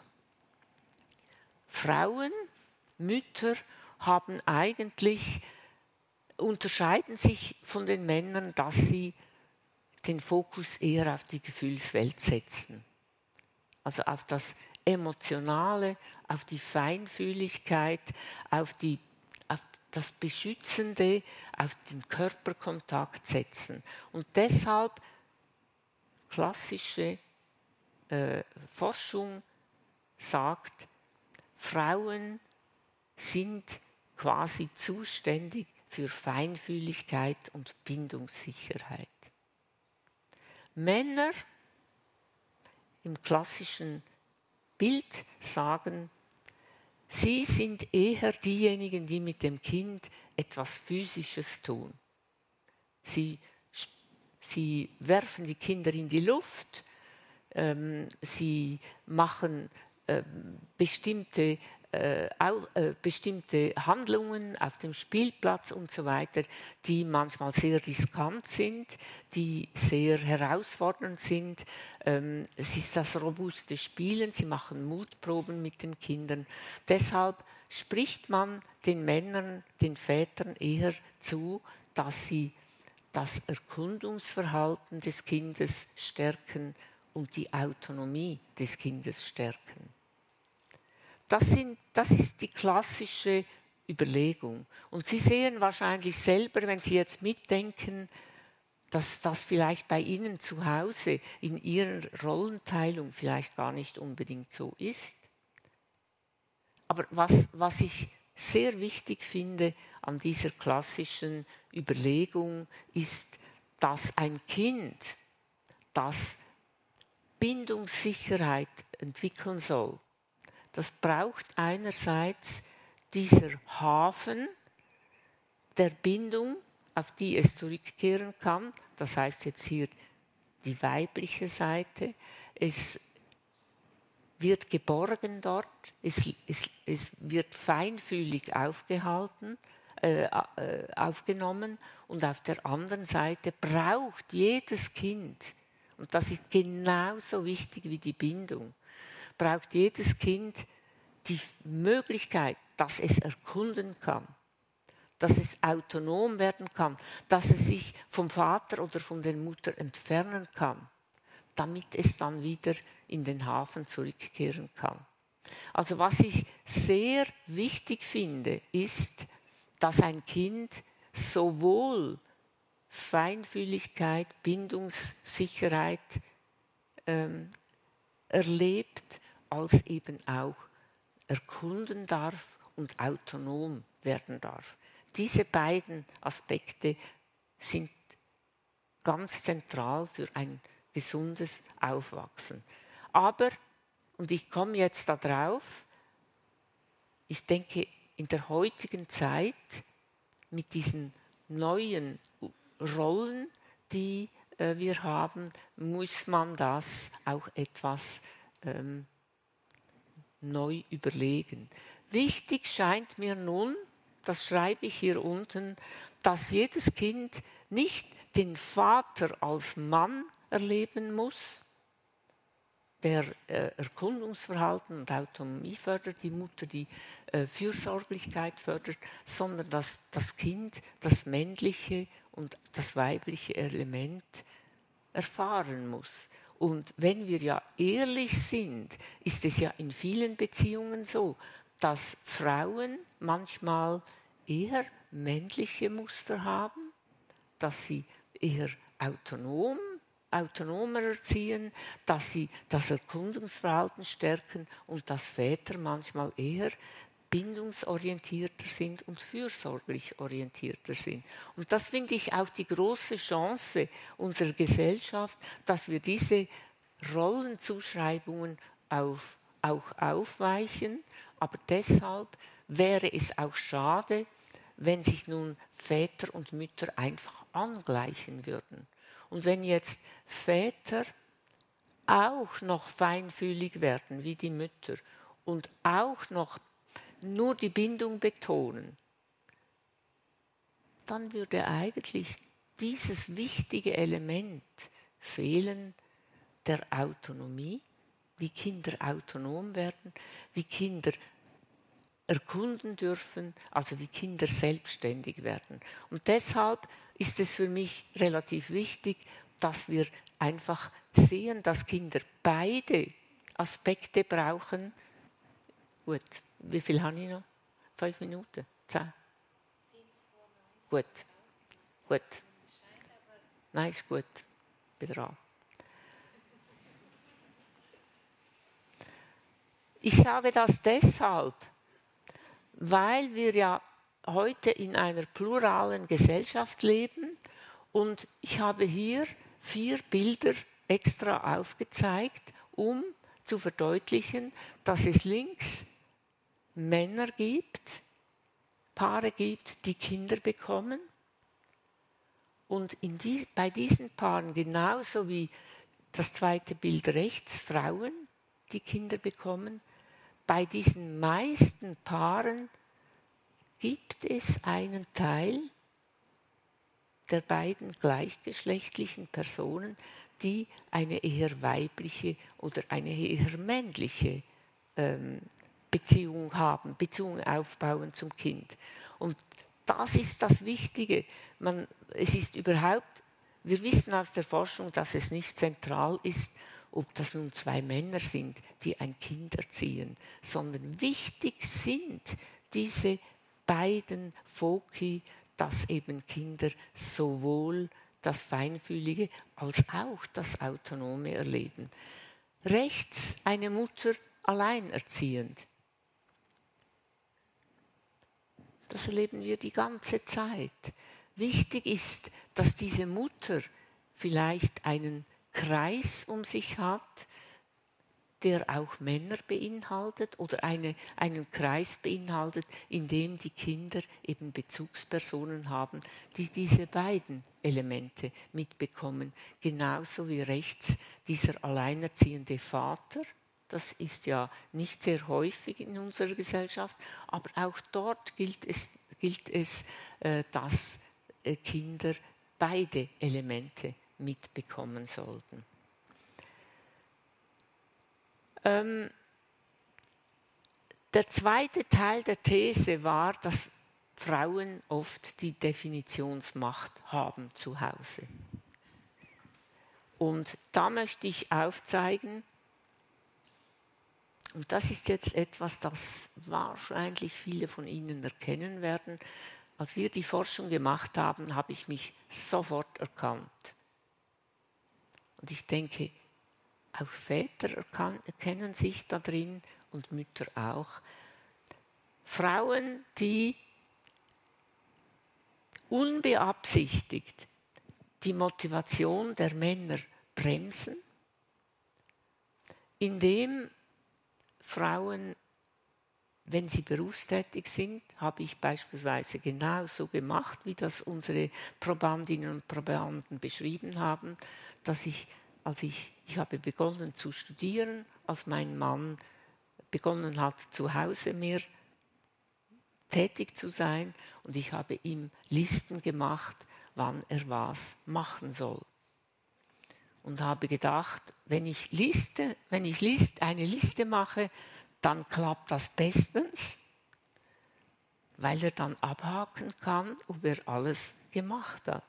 Frauen, Mütter haben eigentlich, unterscheiden sich von den Männern, dass sie den Fokus eher auf die Gefühlswelt setzen. Also auf das Emotionale, auf die Feinfühligkeit, auf das Beschützende, auf den Körperkontakt setzen. Und deshalb klassische Forschung sagt, Frauen sind quasi zuständig für Feinfühligkeit und Bindungssicherheit. Männer im klassischen Bild sagen, sie sind eher diejenigen, die mit dem Kind etwas Physisches tun. Sie werfen die Kinder in die Luft, sie machen bestimmte Handlungen auf dem Spielplatz und so weiter, die manchmal sehr riskant sind, die sehr herausfordernd sind. Es ist das robuste Spielen, sie machen Mutproben mit den Kindern. Deshalb spricht man den Männern, den Vätern eher zu, dass sie das Erkundungsverhalten des Kindes stärken und die Autonomie des Kindes stärken. Das ist die klassische Überlegung. Und Sie sehen wahrscheinlich selber, wenn Sie jetzt mitdenken, dass das vielleicht bei Ihnen zu Hause in Ihrer Rollenteilung vielleicht gar nicht unbedingt so ist. Aber was ich sehr wichtig finde an dieser klassischen Überlegung ist, dass ein Kind, das Bindungssicherheit entwickeln soll, das braucht einerseits dieser Hafen der Bindung, auf die es zurückkehren kann. Das heißt jetzt hier die weibliche Seite. Es wird geborgen dort, es wird feinfühlig aufgenommen und auf der anderen Seite braucht jedes Kind, und das ist genauso wichtig wie die Bindung, braucht jedes Kind die Möglichkeit, dass es erkunden kann, dass es autonom werden kann, dass es sich vom Vater oder von der Mutter entfernen kann, damit es dann wieder in den Hafen zurückkehren kann. Also was ich sehr wichtig finde, ist, dass ein Kind sowohl Feinfühligkeit, Bindungssicherheit erlebt, als eben auch erkunden darf und autonom werden darf. Diese beiden Aspekte sind ganz zentral für ein gesundes Aufwachsen. Aber, und ich komme jetzt darauf, ich denke, in der heutigen Zeit mit diesen neuen Rollen, die wir haben, muss man das auch etwas neu überlegen. Wichtig scheint mir nun, das schreibe ich hier unten, dass jedes Kind nicht den Vater als Mann erleben muss, der Erkundungsverhalten und Autonomie fördert, die Mutter die Fürsorglichkeit fördert, sondern dass das Kind das männliche und das weibliche Element erfahren muss. Und wenn wir ja ehrlich sind, ist es ja in vielen Beziehungen so, dass Frauen manchmal eher männliche Muster haben, dass sie eher autonomer erziehen, dass sie das Erkundungsverhalten stärken und dass Väter manchmal eher bindungsorientierter sind und fürsorglich orientierter sind. Und das finde ich auch die große Chance unserer Gesellschaft, dass wir diese Rollenzuschreibungen auch aufweichen. Aber deshalb wäre es auch schade, wenn sich nun Väter und Mütter einfach angleichen würden. Und wenn jetzt Väter auch noch feinfühlig werden wie die Mütter und auch noch nur die Bindung betonen, dann würde eigentlich dieses wichtige Element fehlen der Autonomie, wie Kinder autonom werden, wie Kinder erkunden dürfen, also wie Kinder selbstständig werden. Und deshalb ist es für mich relativ wichtig, dass wir einfach sehen, dass Kinder beide Aspekte brauchen. Gut, wie viel habe ich noch? 5 Minuten? 10? Gut, gut. Nein, ist gut. Bin dran. Ich sage das deshalb, weil wir ja heute in einer pluralen Gesellschaft leben und ich habe hier 4 Bilder extra aufgezeigt, um zu verdeutlichen, dass es links Männer gibt, Paare gibt, die Kinder bekommen und bei diesen Paaren genauso wie das zweite Bild rechts Frauen, die Kinder bekommen, bei diesen meisten Paaren gibt es einen Teil der beiden gleichgeschlechtlichen Personen, die eine eher weibliche oder eine eher männliche Beziehung haben, Beziehungen aufbauen zum Kind. Und das ist das Wichtige. Wir wissen aus der Forschung, dass es nicht zentral ist, ob das nun 2 Männer sind, die ein Kind erziehen, sondern wichtig sind diese beiden Foci, dass eben Kinder sowohl das Feinfühlige als auch das Autonome erleben. Rechts eine Mutter alleinerziehend. Das erleben wir die ganze Zeit. Wichtig ist, dass diese Mutter vielleicht einen Kreis um sich hat, der auch Männer beinhaltet oder einen Kreis beinhaltet, in dem die Kinder eben Bezugspersonen haben, die diese beiden Elemente mitbekommen. Genauso wie rechts dieser alleinerziehende Vater. Das ist ja nicht sehr häufig in unserer Gesellschaft, aber auch dort gilt es, dass Kinder beide Elemente mitbekommen sollten. Der zweite Teil der These war, dass Frauen oft die Definitionsmacht haben zu Hause. Und da möchte ich aufzeigen, und das ist jetzt etwas, das wahrscheinlich viele von Ihnen erkennen werden. Als wir die Forschung gemacht haben, habe ich mich sofort erkannt. Und ich denke, auch Väter erkennen sich da drin und Mütter auch. Frauen, die unbeabsichtigt die Motivation der Männer bremsen, indem Frauen, wenn sie berufstätig sind, habe ich beispielsweise genauso gemacht, wie das unsere Probandinnen und Probanden beschrieben haben, dass ich habe begonnen zu studieren, als mein Mann begonnen hat, zu Hause mehr tätig zu sein, und ich habe ihm Listen gemacht, wann er was machen soll. Und habe gedacht, wenn ich eine Liste mache, dann klappt das bestens, weil er dann abhaken kann, ob er alles gemacht hat.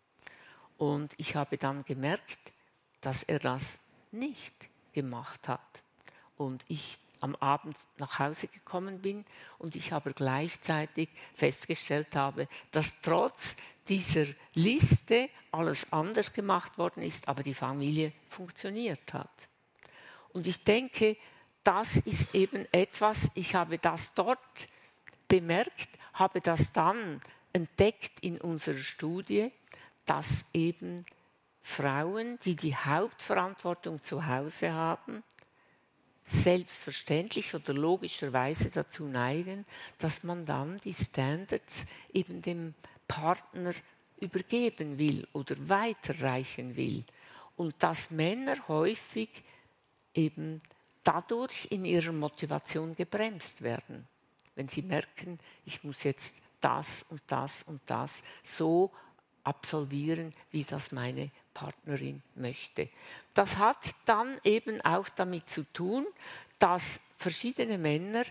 Und ich habe dann gemerkt, dass er das nicht gemacht hat. Und ich am Abend nach Hause gekommen bin und ich aber gleichzeitig festgestellt habe, dass trotz dieser Liste alles anders gemacht worden ist, aber die Familie funktioniert hat. Und ich denke, das ist eben etwas, ich habe das dort bemerkt, habe das dann entdeckt in unserer Studie, dass eben Frauen, die die Hauptverantwortung zu Hause haben, selbstverständlich oder logischerweise dazu neigen, dass man dann die Standards eben dem Partner übergeben will oder weiterreichen will. Und dass Männer häufig eben dadurch in ihrer Motivation gebremst werden. Wenn sie merken, ich muss jetzt das und das und das so absolvieren, wie das meine Partnerin möchte. Das hat dann eben auch damit zu tun, dass verschiedene Männer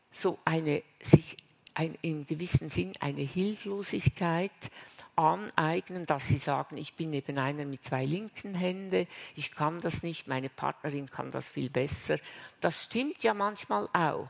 sich in gewissem Sinn eine Hilflosigkeit aneignen, dass sie sagen, ich bin eben einer mit 2 linken Händen, ich kann das nicht, meine Partnerin kann das viel besser. Das stimmt ja manchmal auch.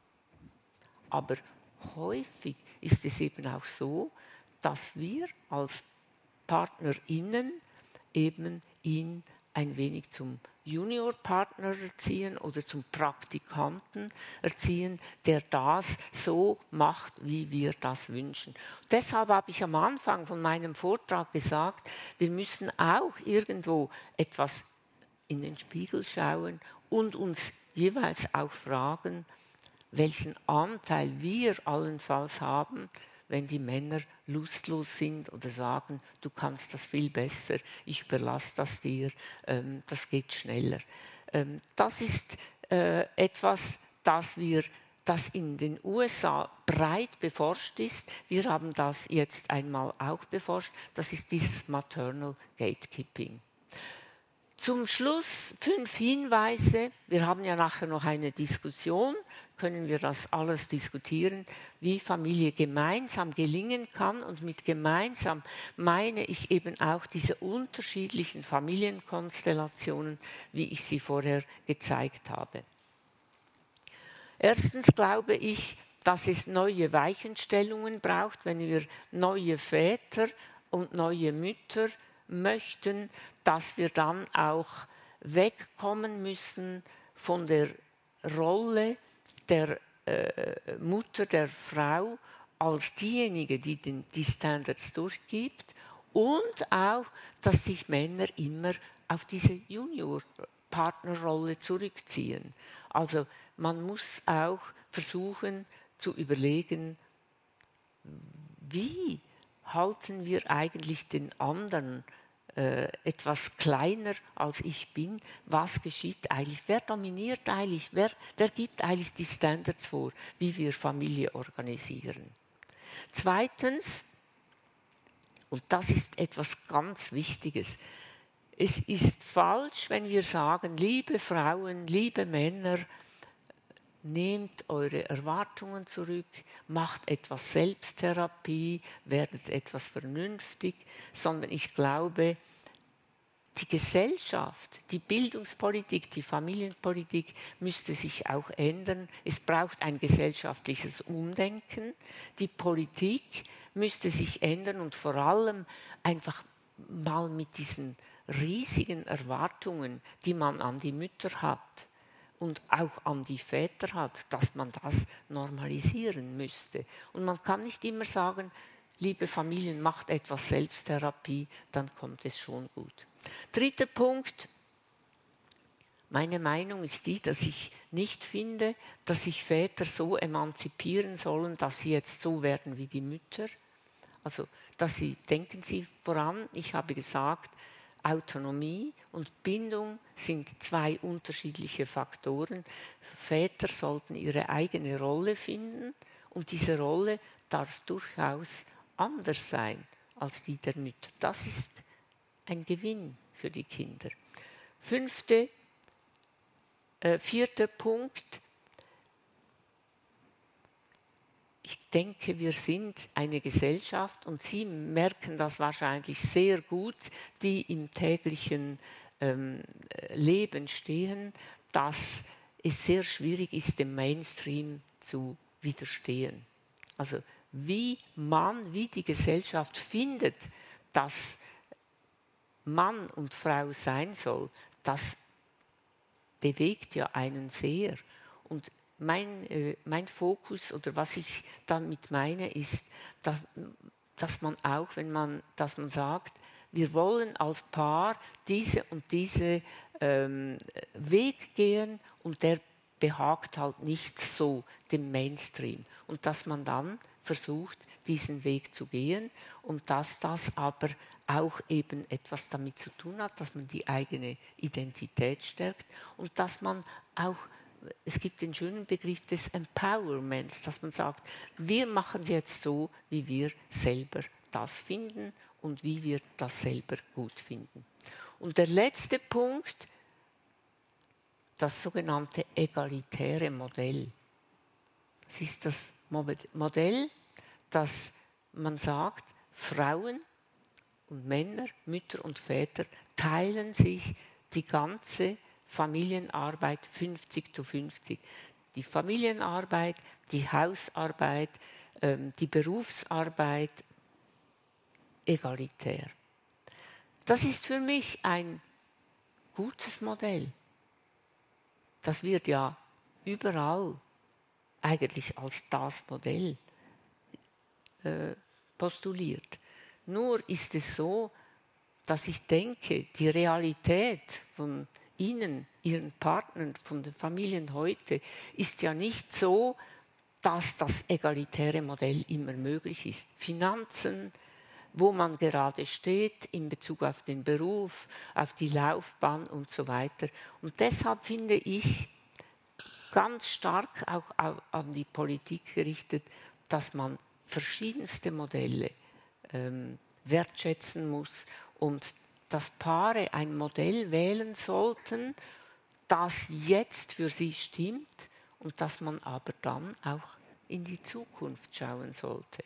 Aber häufig ist es eben auch so, dass wir als PartnerInnen eben ihn ein wenig zum Juniorpartner erziehen oder zum Praktikanten erziehen, der das so macht, wie wir das wünschen. Deshalb habe ich am Anfang von meinem Vortrag gesagt, wir müssen auch irgendwo etwas in den Spiegel schauen und uns jeweils auch fragen, welchen Anteil wir allenfalls haben, wenn die Männer lustlos sind oder sagen, du kannst das viel besser, ich überlasse das dir, das geht schneller. Das ist etwas, das in den USA breit beforscht ist. Wir haben das jetzt einmal auch beforscht. Das ist dieses Maternal Gatekeeping. Zum Schluss 5 Hinweise. Wir haben ja nachher noch eine Diskussion, können wir das alles diskutieren, wie Familie gemeinsam gelingen kann. Und mit gemeinsam meine ich eben auch diese unterschiedlichen Familienkonstellationen, wie ich sie vorher gezeigt habe. Erstens glaube ich, dass es neue Weichenstellungen braucht, wenn wir neue Väter und neue Mütter möchten, dass wir dann auch wegkommen müssen von der Rolle der Mutter, der Frau als diejenige, die die Standards durchgibt, und auch, dass sich Männer immer auf diese Junior-Partnerrolle zurückziehen. Also man muss auch versuchen zu überlegen, wie halten wir eigentlich den anderen etwas kleiner als ich bin? Was geschieht eigentlich? Wer dominiert eigentlich? Wer gibt eigentlich die Standards vor, wie wir Familie organisieren? Zweitens, und das ist etwas ganz Wichtiges, es ist falsch, wenn wir sagen, liebe Frauen, liebe Männer, nehmt eure Erwartungen zurück, macht etwas Selbsttherapie, werdet etwas vernünftig, sondern ich glaube, die Gesellschaft, die Bildungspolitik, die Familienpolitik müsste sich auch ändern. Es braucht ein gesellschaftliches Umdenken. Die Politik müsste sich ändern und vor allem einfach mal mit diesen riesigen Erwartungen, die man an die Mütter hat und auch an die Väter hat, dass man das normalisieren müsste. Und man kann nicht immer sagen, liebe Familien, macht etwas Selbsttherapie, dann kommt es schon gut. Dritter Punkt. Meine Meinung ist die, dass ich nicht finde, dass sich Väter so emanzipieren sollen, dass sie jetzt so werden wie die Mütter. Also, denken Sie voran, ich habe gesagt, Autonomie und Bindung sind zwei unterschiedliche Faktoren. Väter sollten ihre eigene Rolle finden und diese Rolle darf durchaus anders sein als die der Mütter. Das ist ein Gewinn für die Kinder. Vierter Punkt. Ich denke, wir sind eine Gesellschaft und Sie merken das wahrscheinlich sehr gut, die im täglichen Leben stehen, dass es sehr schwierig ist, dem Mainstream zu widerstehen. Also wie die Gesellschaft findet, dass Mann und Frau sein soll, das bewegt ja einen sehr. Und mein Fokus oder was ich damit meine, ist, dass man auch, dass man sagt, wir wollen als Paar diese und diese Weg gehen und der behagt halt nicht so dem Mainstream. Und dass man dann versucht, diesen Weg zu gehen und dass das aber auch eben etwas damit zu tun hat, dass man die eigene Identität stärkt und dass man auch, es gibt den schönen Begriff des Empowerments, dass man sagt, wir machen es jetzt so, wie wir selber das finden und wie wir das selber gut finden. Und der letzte Punkt, das sogenannte egalitäre Modell. Das ist das Modell, dass man sagt, Frauen und Männer, Mütter und Väter teilen sich die ganze Familienarbeit 50-50. Die Familienarbeit, die Hausarbeit, die Berufsarbeit egalitär. Das ist für mich ein gutes Modell. Das wird ja überall eigentlich als das Modell postuliert. Nur ist es so, dass ich denke, die Realität von Ihnen, Ihren Partnern, von den Familien heute, ist ja nicht so, dass das egalitäre Modell immer möglich ist. Finanzen, wo man gerade steht in Bezug auf den Beruf, auf die Laufbahn und so weiter. Und deshalb finde ich ganz stark auch an die Politik gerichtet, dass man verschiedenste Modelle wertschätzen muss und dass Paare ein Modell wählen sollten, das jetzt für sie stimmt und dass man aber dann auch in die Zukunft schauen sollte.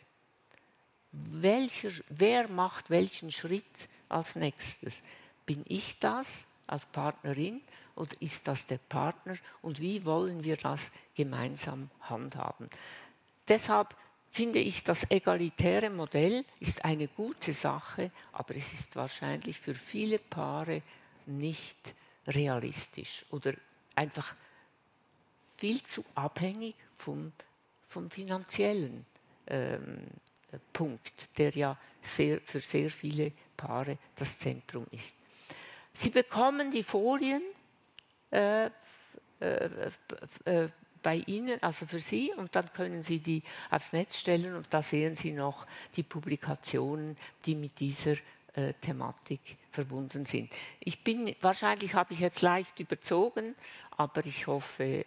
Wer macht welchen Schritt als nächstes? Bin ich das als Partnerin oder ist das der Partner und wie wollen wir das gemeinsam handhaben? Deshalb finde ich, das egalitäre Modell ist eine gute Sache, aber es ist wahrscheinlich für viele Paare nicht realistisch oder einfach viel zu abhängig vom Finanziellen. Punkt, der ja für sehr viele Paare das Zentrum ist. Sie bekommen die Folien bei Ihnen, also für Sie, und dann können Sie die aufs Netz stellen und da sehen Sie noch die Publikationen, die mit dieser Thematik verbunden sind. Wahrscheinlich habe ich jetzt leicht überzogen, aber ich hoffe,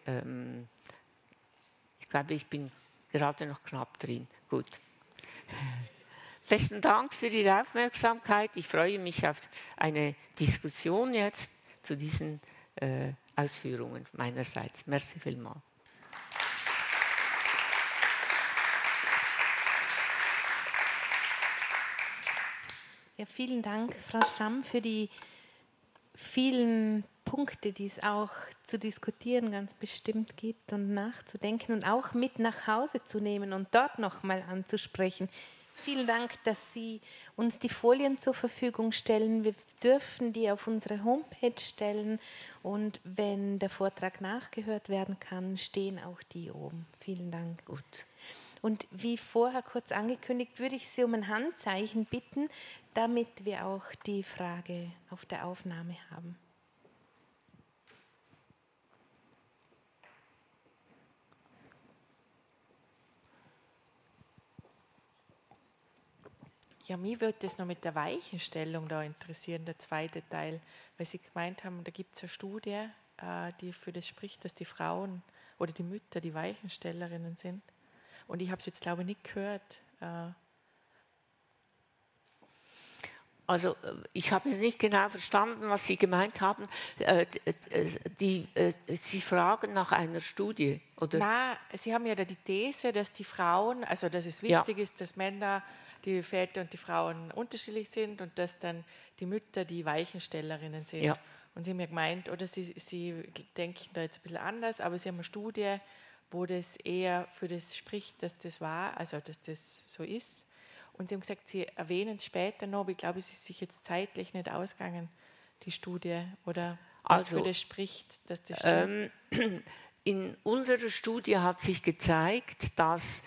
ich glaube, ich bin gerade noch knapp drin. Gut. Besten Dank für Ihre Aufmerksamkeit. Ich freue mich auf eine Diskussion jetzt zu diesen Ausführungen meinerseits. Merci vielmals. Ja, vielen Dank, Frau Stamm, für die vielen Punkte, die es auch zu diskutieren ganz bestimmt gibt und nachzudenken und auch mit nach Hause zu nehmen und dort nochmal anzusprechen. Vielen Dank, dass Sie uns die Folien zur Verfügung stellen. Wir dürfen die auf unsere Homepage stellen und wenn der Vortrag nachgehört werden kann, stehen auch die oben. Vielen Dank. Gut. Und wie vorher kurz angekündigt, würde ich Sie um ein Handzeichen bitten, damit wir auch die Frage auf der Aufnahme haben. Ja, mich würde das noch mit der Weichenstellung da interessieren, der zweite Teil, weil Sie gemeint haben, da gibt es eine Studie, die für das spricht, dass die Frauen oder die Mütter die Weichenstellerinnen sind. Und ich habe es jetzt, glaube ich, nicht gehört. Also ich habe nicht genau verstanden, was Sie gemeint haben. Sie fragen nach einer Studie, oder? Nein, Sie haben ja da die These, dass die Frauen, also dass es wichtig ist, dass Männer, die Väter und die Frauen unterschiedlich sind und dass dann die Mütter die Weichenstellerinnen sind. Ja. Und Sie haben ja gemeint, oder Sie denken da jetzt ein bisschen anders, aber Sie haben eine Studie, wo das eher für das spricht, dass das war, also dass das so ist. Und Sie haben gesagt, Sie erwähnen es später noch, aber ich glaube, es ist sich jetzt zeitlich nicht ausgegangen, die Studie, oder was für das spricht, dass das stimmt. In unserer Studie hat sich gezeigt, dass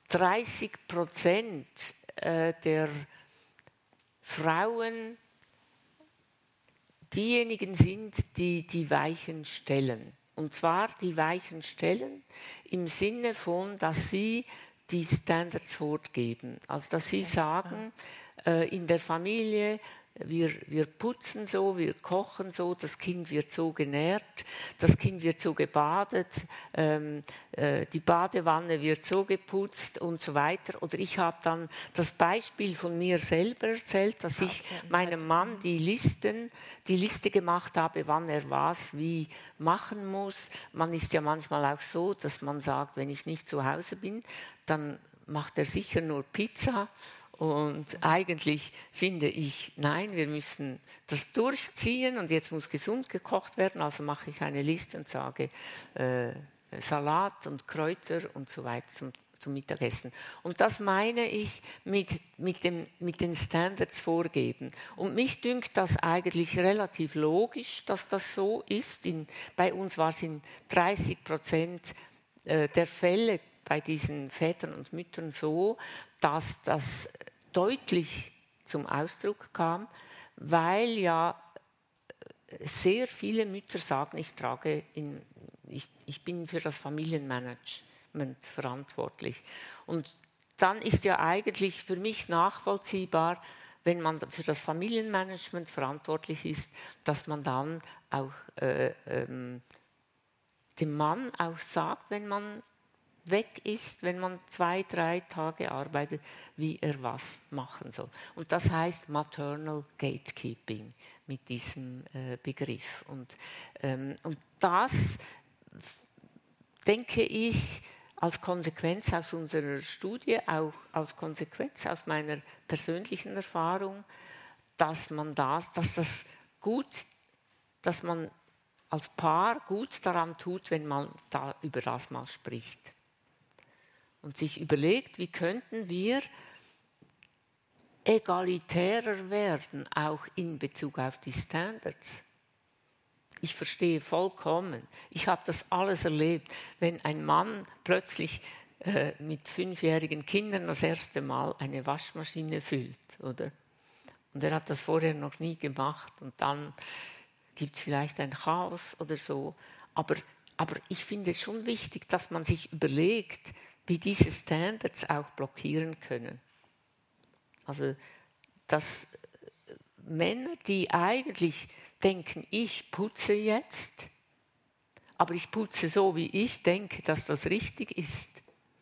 30% der Frauen diejenigen sind, die die Weichen stellen. Und zwar die Weichen stellen im Sinne von, dass sie die Standards fortgeben. Also dass sie sagen, in der Familie, wir putzen so, wir kochen so, das Kind wird so genährt, das Kind wird so gebadet, die Badewanne wird so geputzt und so weiter. Oder ich habe dann das Beispiel von mir selber erzählt, dass ich meinem Mann die Liste gemacht habe, wann er was wie machen muss. Man ist ja manchmal auch so, dass man sagt, wenn ich nicht zu Hause bin, dann macht er sicher nur Pizza. Und eigentlich finde ich, nein, wir müssen das durchziehen und jetzt muss gesund gekocht werden. Also mache ich eine Liste und sage Salat und Kräuter und so weiter zum Mittagessen. Und das meine ich mit den Standards vorgeben. Und mich dünkt das eigentlich relativ logisch, dass das so ist. Bei uns war es in 30% der Fälle bei diesen Vätern und Müttern so, dass das deutlich zum Ausdruck kam, weil ja sehr viele Mütter sagen, ich bin für das Familienmanagement verantwortlich. Und dann ist ja eigentlich für mich nachvollziehbar, wenn man für das Familienmanagement verantwortlich ist, dass man dann auch dem Mann auch sagt, wenn man weg ist, wenn man 2-3 Tage arbeitet, wie er was machen soll. Und das heißt Maternal Gatekeeping mit diesem Begriff. Und das denke ich als Konsequenz aus unserer Studie, auch als Konsequenz aus meiner persönlichen Erfahrung, dass man dass man als Paar gut daran tut, wenn man da über das mal spricht. Und sich überlegt, wie könnten wir egalitärer werden, auch in Bezug auf die Standards. Ich verstehe vollkommen, ich habe das alles erlebt, wenn ein Mann plötzlich mit 5-jährigen Kindern das erste Mal eine Waschmaschine füllt, oder? Und er hat das vorher noch nie gemacht und dann gibt es vielleicht ein Chaos oder so. Aber ich finde es schon wichtig, dass man sich überlegt, wie diese Standards auch blockieren können. Also, dass Männer, die eigentlich denken, ich putze jetzt, aber ich putze so, wie ich denke, dass das richtig ist.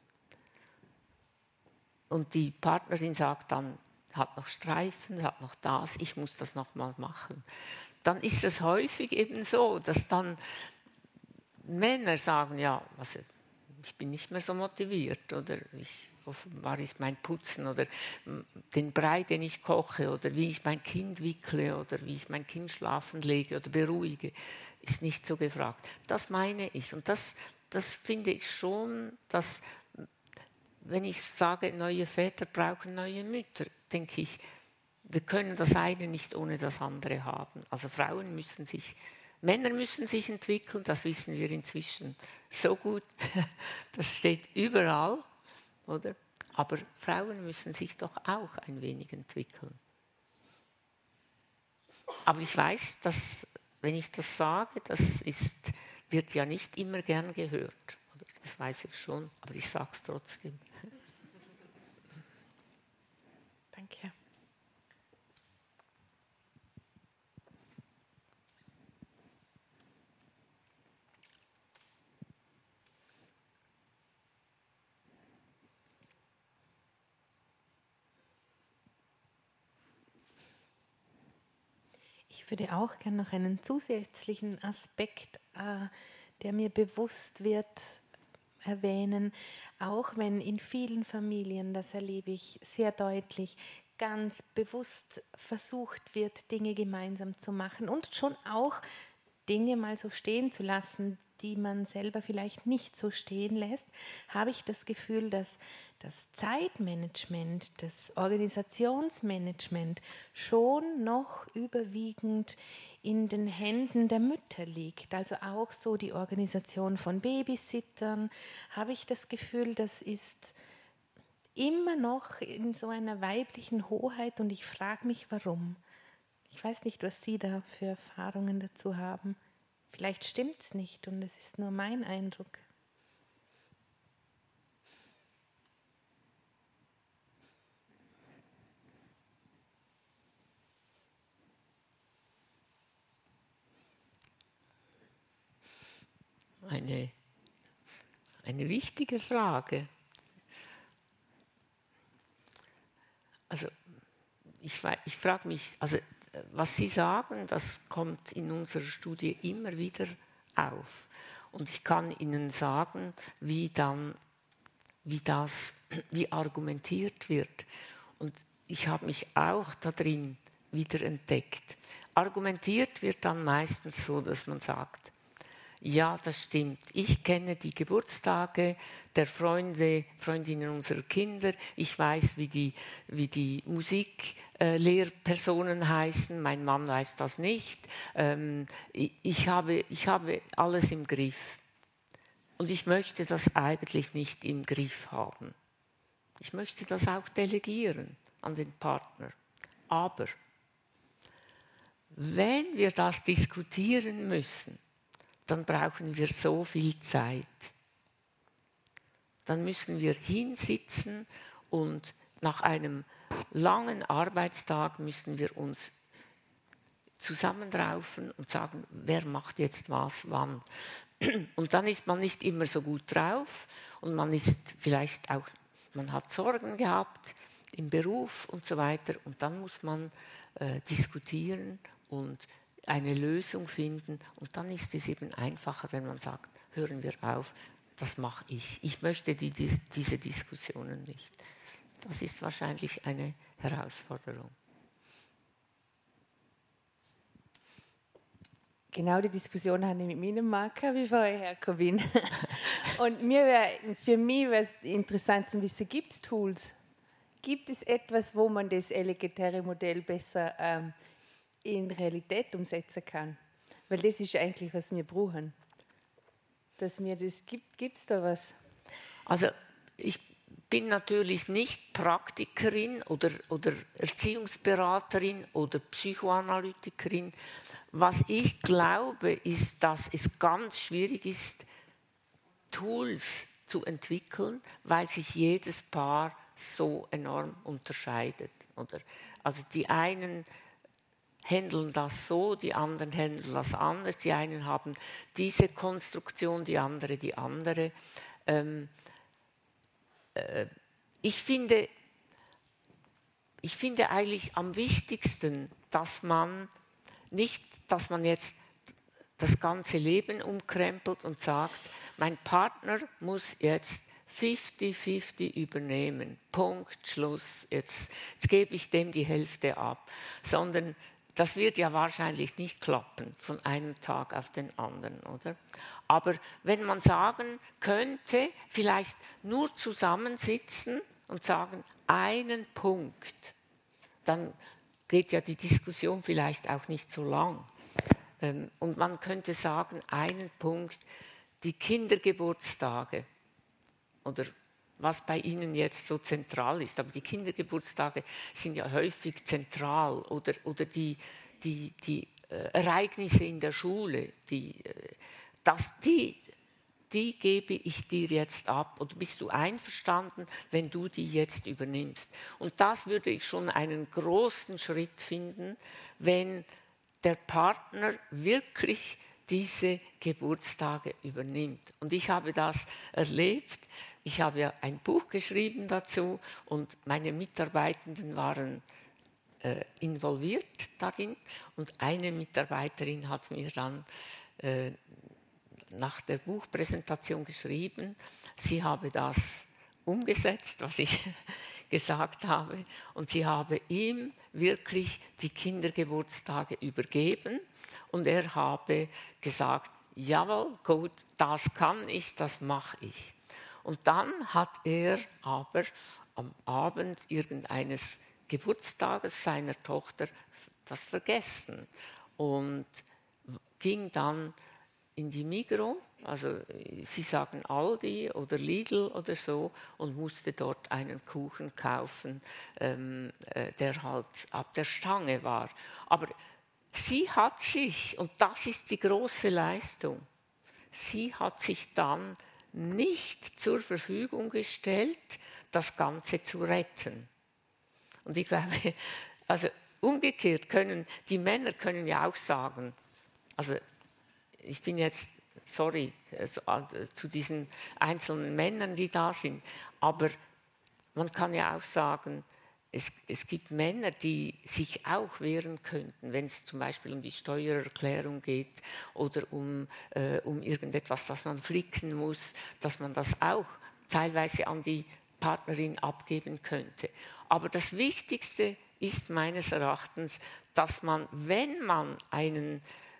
Und die Partnerin sagt dann, hat noch Streifen, hat noch das, ich muss das nochmal machen. Dann ist es häufig eben so, dass dann Männer sagen, ja, also ich bin nicht mehr so motiviert oder offenbar ist mein Putzen oder den Brei, den ich koche oder wie ich mein Kind wickle oder wie ich mein Kind schlafen lege oder beruhige, ist nicht so gefragt. Das meine ich und das finde ich schon, dass wenn ich sage, neue Väter brauchen neue Mütter, denke ich, wir können das eine nicht ohne das andere haben. Also Männer müssen sich entwickeln, das wissen wir inzwischen so gut. Das steht überall, oder? Aber Frauen müssen sich doch auch ein wenig entwickeln. Aber ich weiß, dass, wenn ich das sage, wird ja nicht immer gern gehört. Das weiß ich schon, aber ich sage es trotzdem. Danke. Ich würde auch gerne noch einen zusätzlichen Aspekt, der mir bewusst wird, erwähnen, auch wenn in vielen Familien, das erlebe ich sehr deutlich, ganz bewusst versucht wird, Dinge gemeinsam zu machen und schon auch Dinge mal so stehen zu lassen, die man selber vielleicht nicht so stehen lässt, habe ich das Gefühl, dass das Zeitmanagement, das Organisationsmanagement schon noch überwiegend in den Händen der Mütter liegt. Also auch so die Organisation von Babysittern, habe ich das Gefühl, das ist immer noch in so einer weiblichen Hoheit und ich frage mich, warum. Ich weiß nicht, was Sie da für Erfahrungen dazu haben. Vielleicht stimmt es nicht und es ist nur mein Eindruck. Eine wichtige Frage. Also ich frage mich, also was Sie sagen, das kommt in unserer Studie immer wieder auf. Und ich kann Ihnen sagen, wie argumentiert wird. Und ich habe mich auch darin wieder entdeckt. Argumentiert wird dann meistens so, dass man sagt, ja, das stimmt. Ich kenne die Geburtstage der Freundinnen unserer Kinder. Ich weiß, wie die Musiklehrpersonen heißen. Mein Mann weiß das nicht. Ich habe alles im Griff. Und ich möchte das eigentlich nicht im Griff haben. Ich möchte das auch delegieren an den Partner. Aber wenn wir das diskutieren müssen, dann brauchen wir so viel Zeit. Dann müssen wir hinsitzen und nach einem langen Arbeitstag müssen wir uns zusammenraufen und sagen, wer macht jetzt was, wann. Und dann ist man nicht immer so gut drauf und man hat Sorgen gehabt im Beruf und so weiter und dann muss man diskutieren und eine Lösung finden und dann ist es eben einfacher, wenn man sagt, hören wir auf, das mache ich. Ich möchte diese Diskussionen nicht. Das ist wahrscheinlich eine Herausforderung. Genau die Diskussion hatte ich mit meinem Mann, wie ich vorher hergekommen bin. Und für mich wäre es interessant zu wissen, gibt es Tools? Gibt es etwas, wo man das elitäre Modell besser in Realität umsetzen kann? Weil das ist eigentlich, was wir brauchen. Dass mir das gibt es da was? Also ich bin natürlich nicht Praktikerin oder Erziehungsberaterin oder Psychoanalytikerin. Was ich glaube, ist, dass es ganz schwierig ist, Tools zu entwickeln, weil sich jedes Paar so enorm unterscheidet. Oder? Also die einen handeln das so, die anderen handeln das anders, die einen haben diese Konstruktion, die andere die andere. Ich finde eigentlich am wichtigsten, dass man jetzt das ganze Leben umkrempelt und sagt, mein Partner muss jetzt 50-50 übernehmen. Punkt, Schluss. Jetzt gebe ich dem die Hälfte ab. Sondern das wird ja wahrscheinlich nicht klappen von einem Tag auf den anderen, oder? Aber wenn man sagen könnte, vielleicht nur zusammensitzen und sagen, einen Punkt, dann geht ja die Diskussion vielleicht auch nicht so lang. Und man könnte sagen, einen Punkt, die Kindergeburtstage oder was bei Ihnen jetzt so zentral ist. Aber die Kindergeburtstage sind ja häufig zentral oder die Ereignisse in der Schule, die gebe ich dir jetzt ab oder bist du einverstanden, wenn du die jetzt übernimmst. Und das würde ich schon einen großen Schritt finden, wenn der Partner wirklich diese Geburtstage übernimmt. Und ich habe das erlebt. Ich habe ja ein Buch geschrieben dazu und meine Mitarbeitenden waren involviert darin. Und eine Mitarbeiterin hat mir dann nach der Buchpräsentation geschrieben, sie habe das umgesetzt, was ich gesagt habe, und sie habe ihm wirklich die Kindergeburtstage übergeben und er habe gesagt, jawohl, gut, das kann ich, das mache ich. Und dann hat er aber am Abend irgendeines Geburtstages seiner Tochter das vergessen und ging dann in die Migros, also Sie sagen Aldi oder Lidl oder so, und musste dort einen Kuchen kaufen, der halt ab der Stange war. Aber sie hat sich, und das ist die große Leistung, sie hat sich dann nicht zur Verfügung gestellt, das Ganze zu retten. Und ich glaube, also umgekehrt können die Männer können ja auch sagen, also ich bin jetzt, sorry, zu diesen einzelnen Männern, die da sind, aber man kann ja auch sagen, es gibt Männer, die sich auch wehren könnten, wenn es zum Beispiel um die Steuererklärung geht oder um irgendetwas, das man flicken muss, dass man das auch teilweise an die Partnerin abgeben könnte. Aber das Wichtigste ist meines Erachtens, dass man, wenn man einen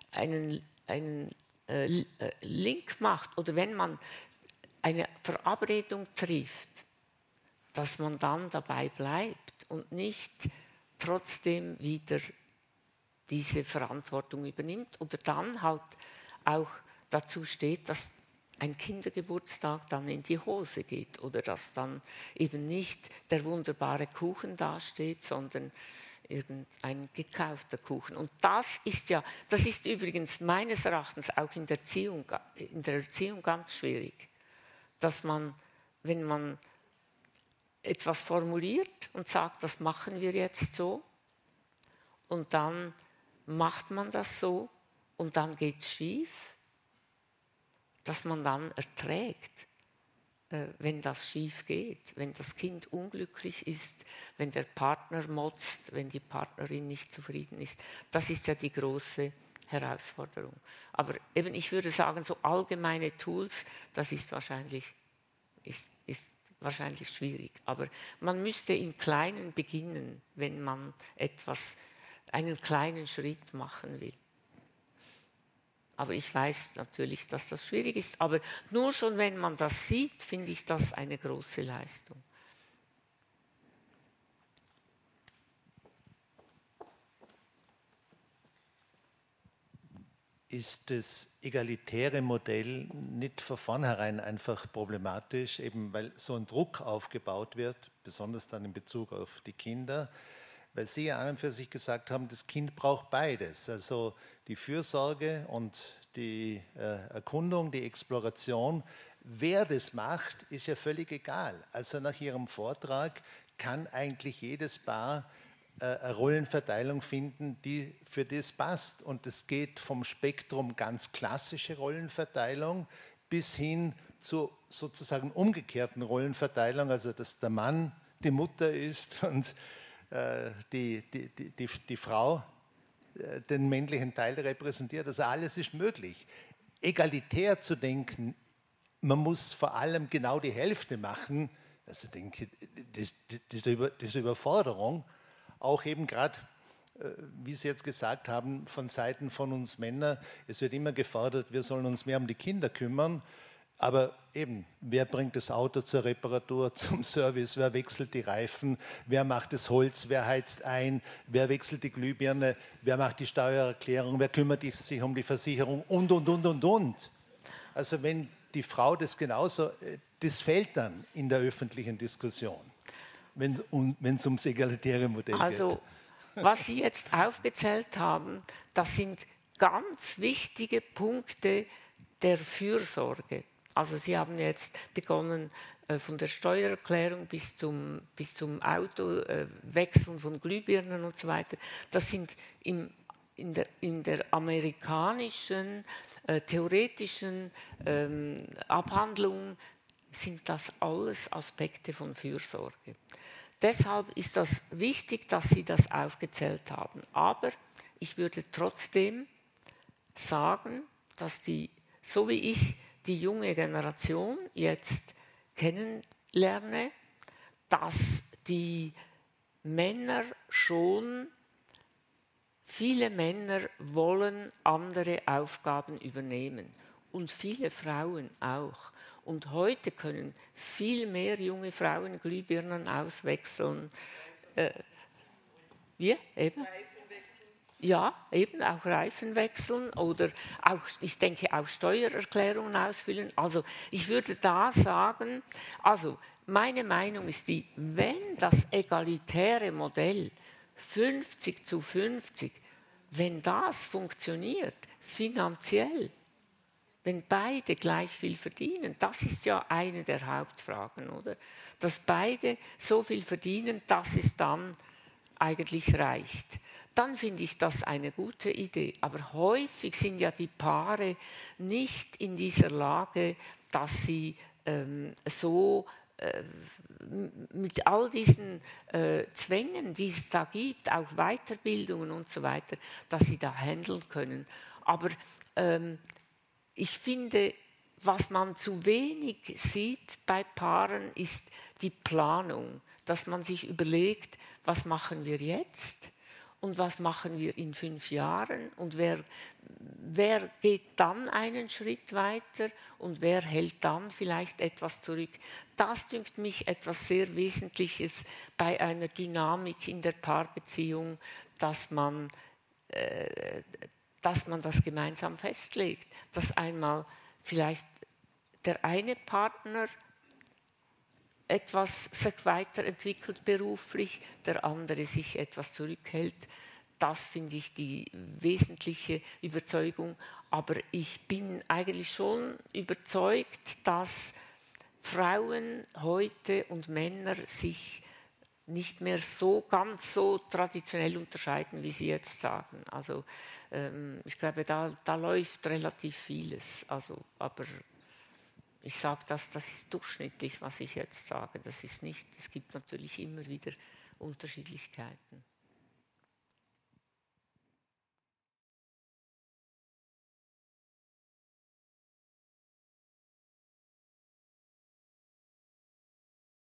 Link macht oder wenn man eine Verabredung trifft, dass man dann dabei bleibt und nicht trotzdem wieder diese Verantwortung übernimmt oder dann halt auch dazu steht, dass ein Kindergeburtstag dann in die Hose geht oder dass dann eben nicht der wunderbare Kuchen dasteht, sondern irgendein gekaufter Kuchen. Und das ist übrigens meines Erachtens auch in der Erziehung ganz schwierig, dass man, wenn man etwas formuliert und sagt, das machen wir jetzt so, und dann macht man das so und dann geht es schief, dass man dann erträgt, wenn das schief geht, wenn das Kind unglücklich ist, wenn der Partner motzt, wenn die Partnerin nicht zufrieden ist. Das ist ja die große Herausforderung. Aber eben, ich würde sagen, so allgemeine Tools, das ist wahrscheinlich schwierig. Aber man müsste im Kleinen beginnen, wenn man einen kleinen Schritt machen will. Aber ich weiß natürlich, dass das schwierig ist. Aber nur schon, wenn man das sieht, finde ich das eine große Leistung. ist das egalitäre Modell nicht von vornherein einfach problematisch, eben weil so ein Druck aufgebaut wird, besonders dann in Bezug auf die Kinder, weil Sie ja an und für sich gesagt haben, das Kind braucht beides, also die Fürsorge und die Erkundung, die Exploration. Wer das macht, ist ja völlig egal. Also nach Ihrem Vortrag kann eigentlich jedes Paar eine Rollenverteilung finden, die für das passt. Und es geht vom Spektrum ganz klassische Rollenverteilung bis hin zu sozusagen umgekehrten Rollenverteilung, also dass der Mann die Mutter ist und die Frau den männlichen Teil repräsentiert. Also alles ist möglich. Egalitär zu denken, man muss vor allem genau die Hälfte machen, also denke, das ist eine Überforderung. Auch eben gerade, wie Sie jetzt gesagt haben, von Seiten von uns Männern, es wird immer gefordert, wir sollen uns mehr um die Kinder kümmern, aber eben, wer bringt das Auto zur Reparatur, zum Service, wer wechselt die Reifen, wer macht das Holz, wer heizt ein, wer wechselt die Glühbirne, wer macht die Steuererklärung, wer kümmert sich um die Versicherung und. Also wenn die Frau das genauso, das fällt dann in der öffentlichen Diskussion, wenn es ums egalitäre Modell geht. Also, was Sie jetzt aufgezählt haben, das sind ganz wichtige Punkte der Fürsorge. Also Sie haben jetzt begonnen von der Steuererklärung bis zum Autowechseln von Glühbirnen und so weiter. Das sind in der amerikanischen theoretischen Abhandlung sind das alles Aspekte von Fürsorge. Deshalb ist das wichtig, dass Sie das aufgezählt haben. Aber ich würde trotzdem sagen, dass so wie ich die junge Generation jetzt kennenlerne, dass die Männer schon, viele Männer wollen andere Aufgaben übernehmen und viele Frauen auch. Und heute können viel mehr junge Frauen Glühbirnen auswechseln. Wie? Eben? Ja, eben auch Reifen wechseln oder auch, ich denke, auch Steuererklärungen ausfüllen. Also ich würde da sagen, also meine Meinung ist die, wenn das egalitäre Modell 50:50, wenn das funktioniert, finanziell, wenn beide gleich viel verdienen, das ist ja eine der Hauptfragen, oder? Dass beide so viel verdienen, dass es dann eigentlich reicht. Dann finde ich das eine gute Idee. Aber häufig sind ja die Paare nicht in dieser Lage, dass sie mit all diesen Zwängen, die es da gibt, auch Weiterbildungen und so weiter, dass sie da handeln können. Aber ich finde, was man zu wenig sieht bei Paaren, ist die Planung, dass man sich überlegt, was machen wir jetzt und was machen wir in 5 Jahren und wer geht dann einen Schritt weiter und wer hält dann vielleicht etwas zurück. Das dünkt mich etwas sehr Wesentliches bei einer Dynamik in der Paarbeziehung, dass man das gemeinsam festlegt, dass einmal vielleicht der eine Partner etwas sich weiterentwickelt beruflich, der andere sich etwas zurückhält. Das finde ich die wesentliche Überzeugung. Aber ich bin eigentlich schon überzeugt, dass Frauen heute und Männer sich nicht mehr ganz so traditionell unterscheiden, wie Sie jetzt sagen. Also ich glaube, da läuft relativ vieles. Also, aber ich sage, das ist durchschnittlich, was ich jetzt sage. Das ist nicht, es gibt natürlich immer wieder Unterschiedlichkeiten.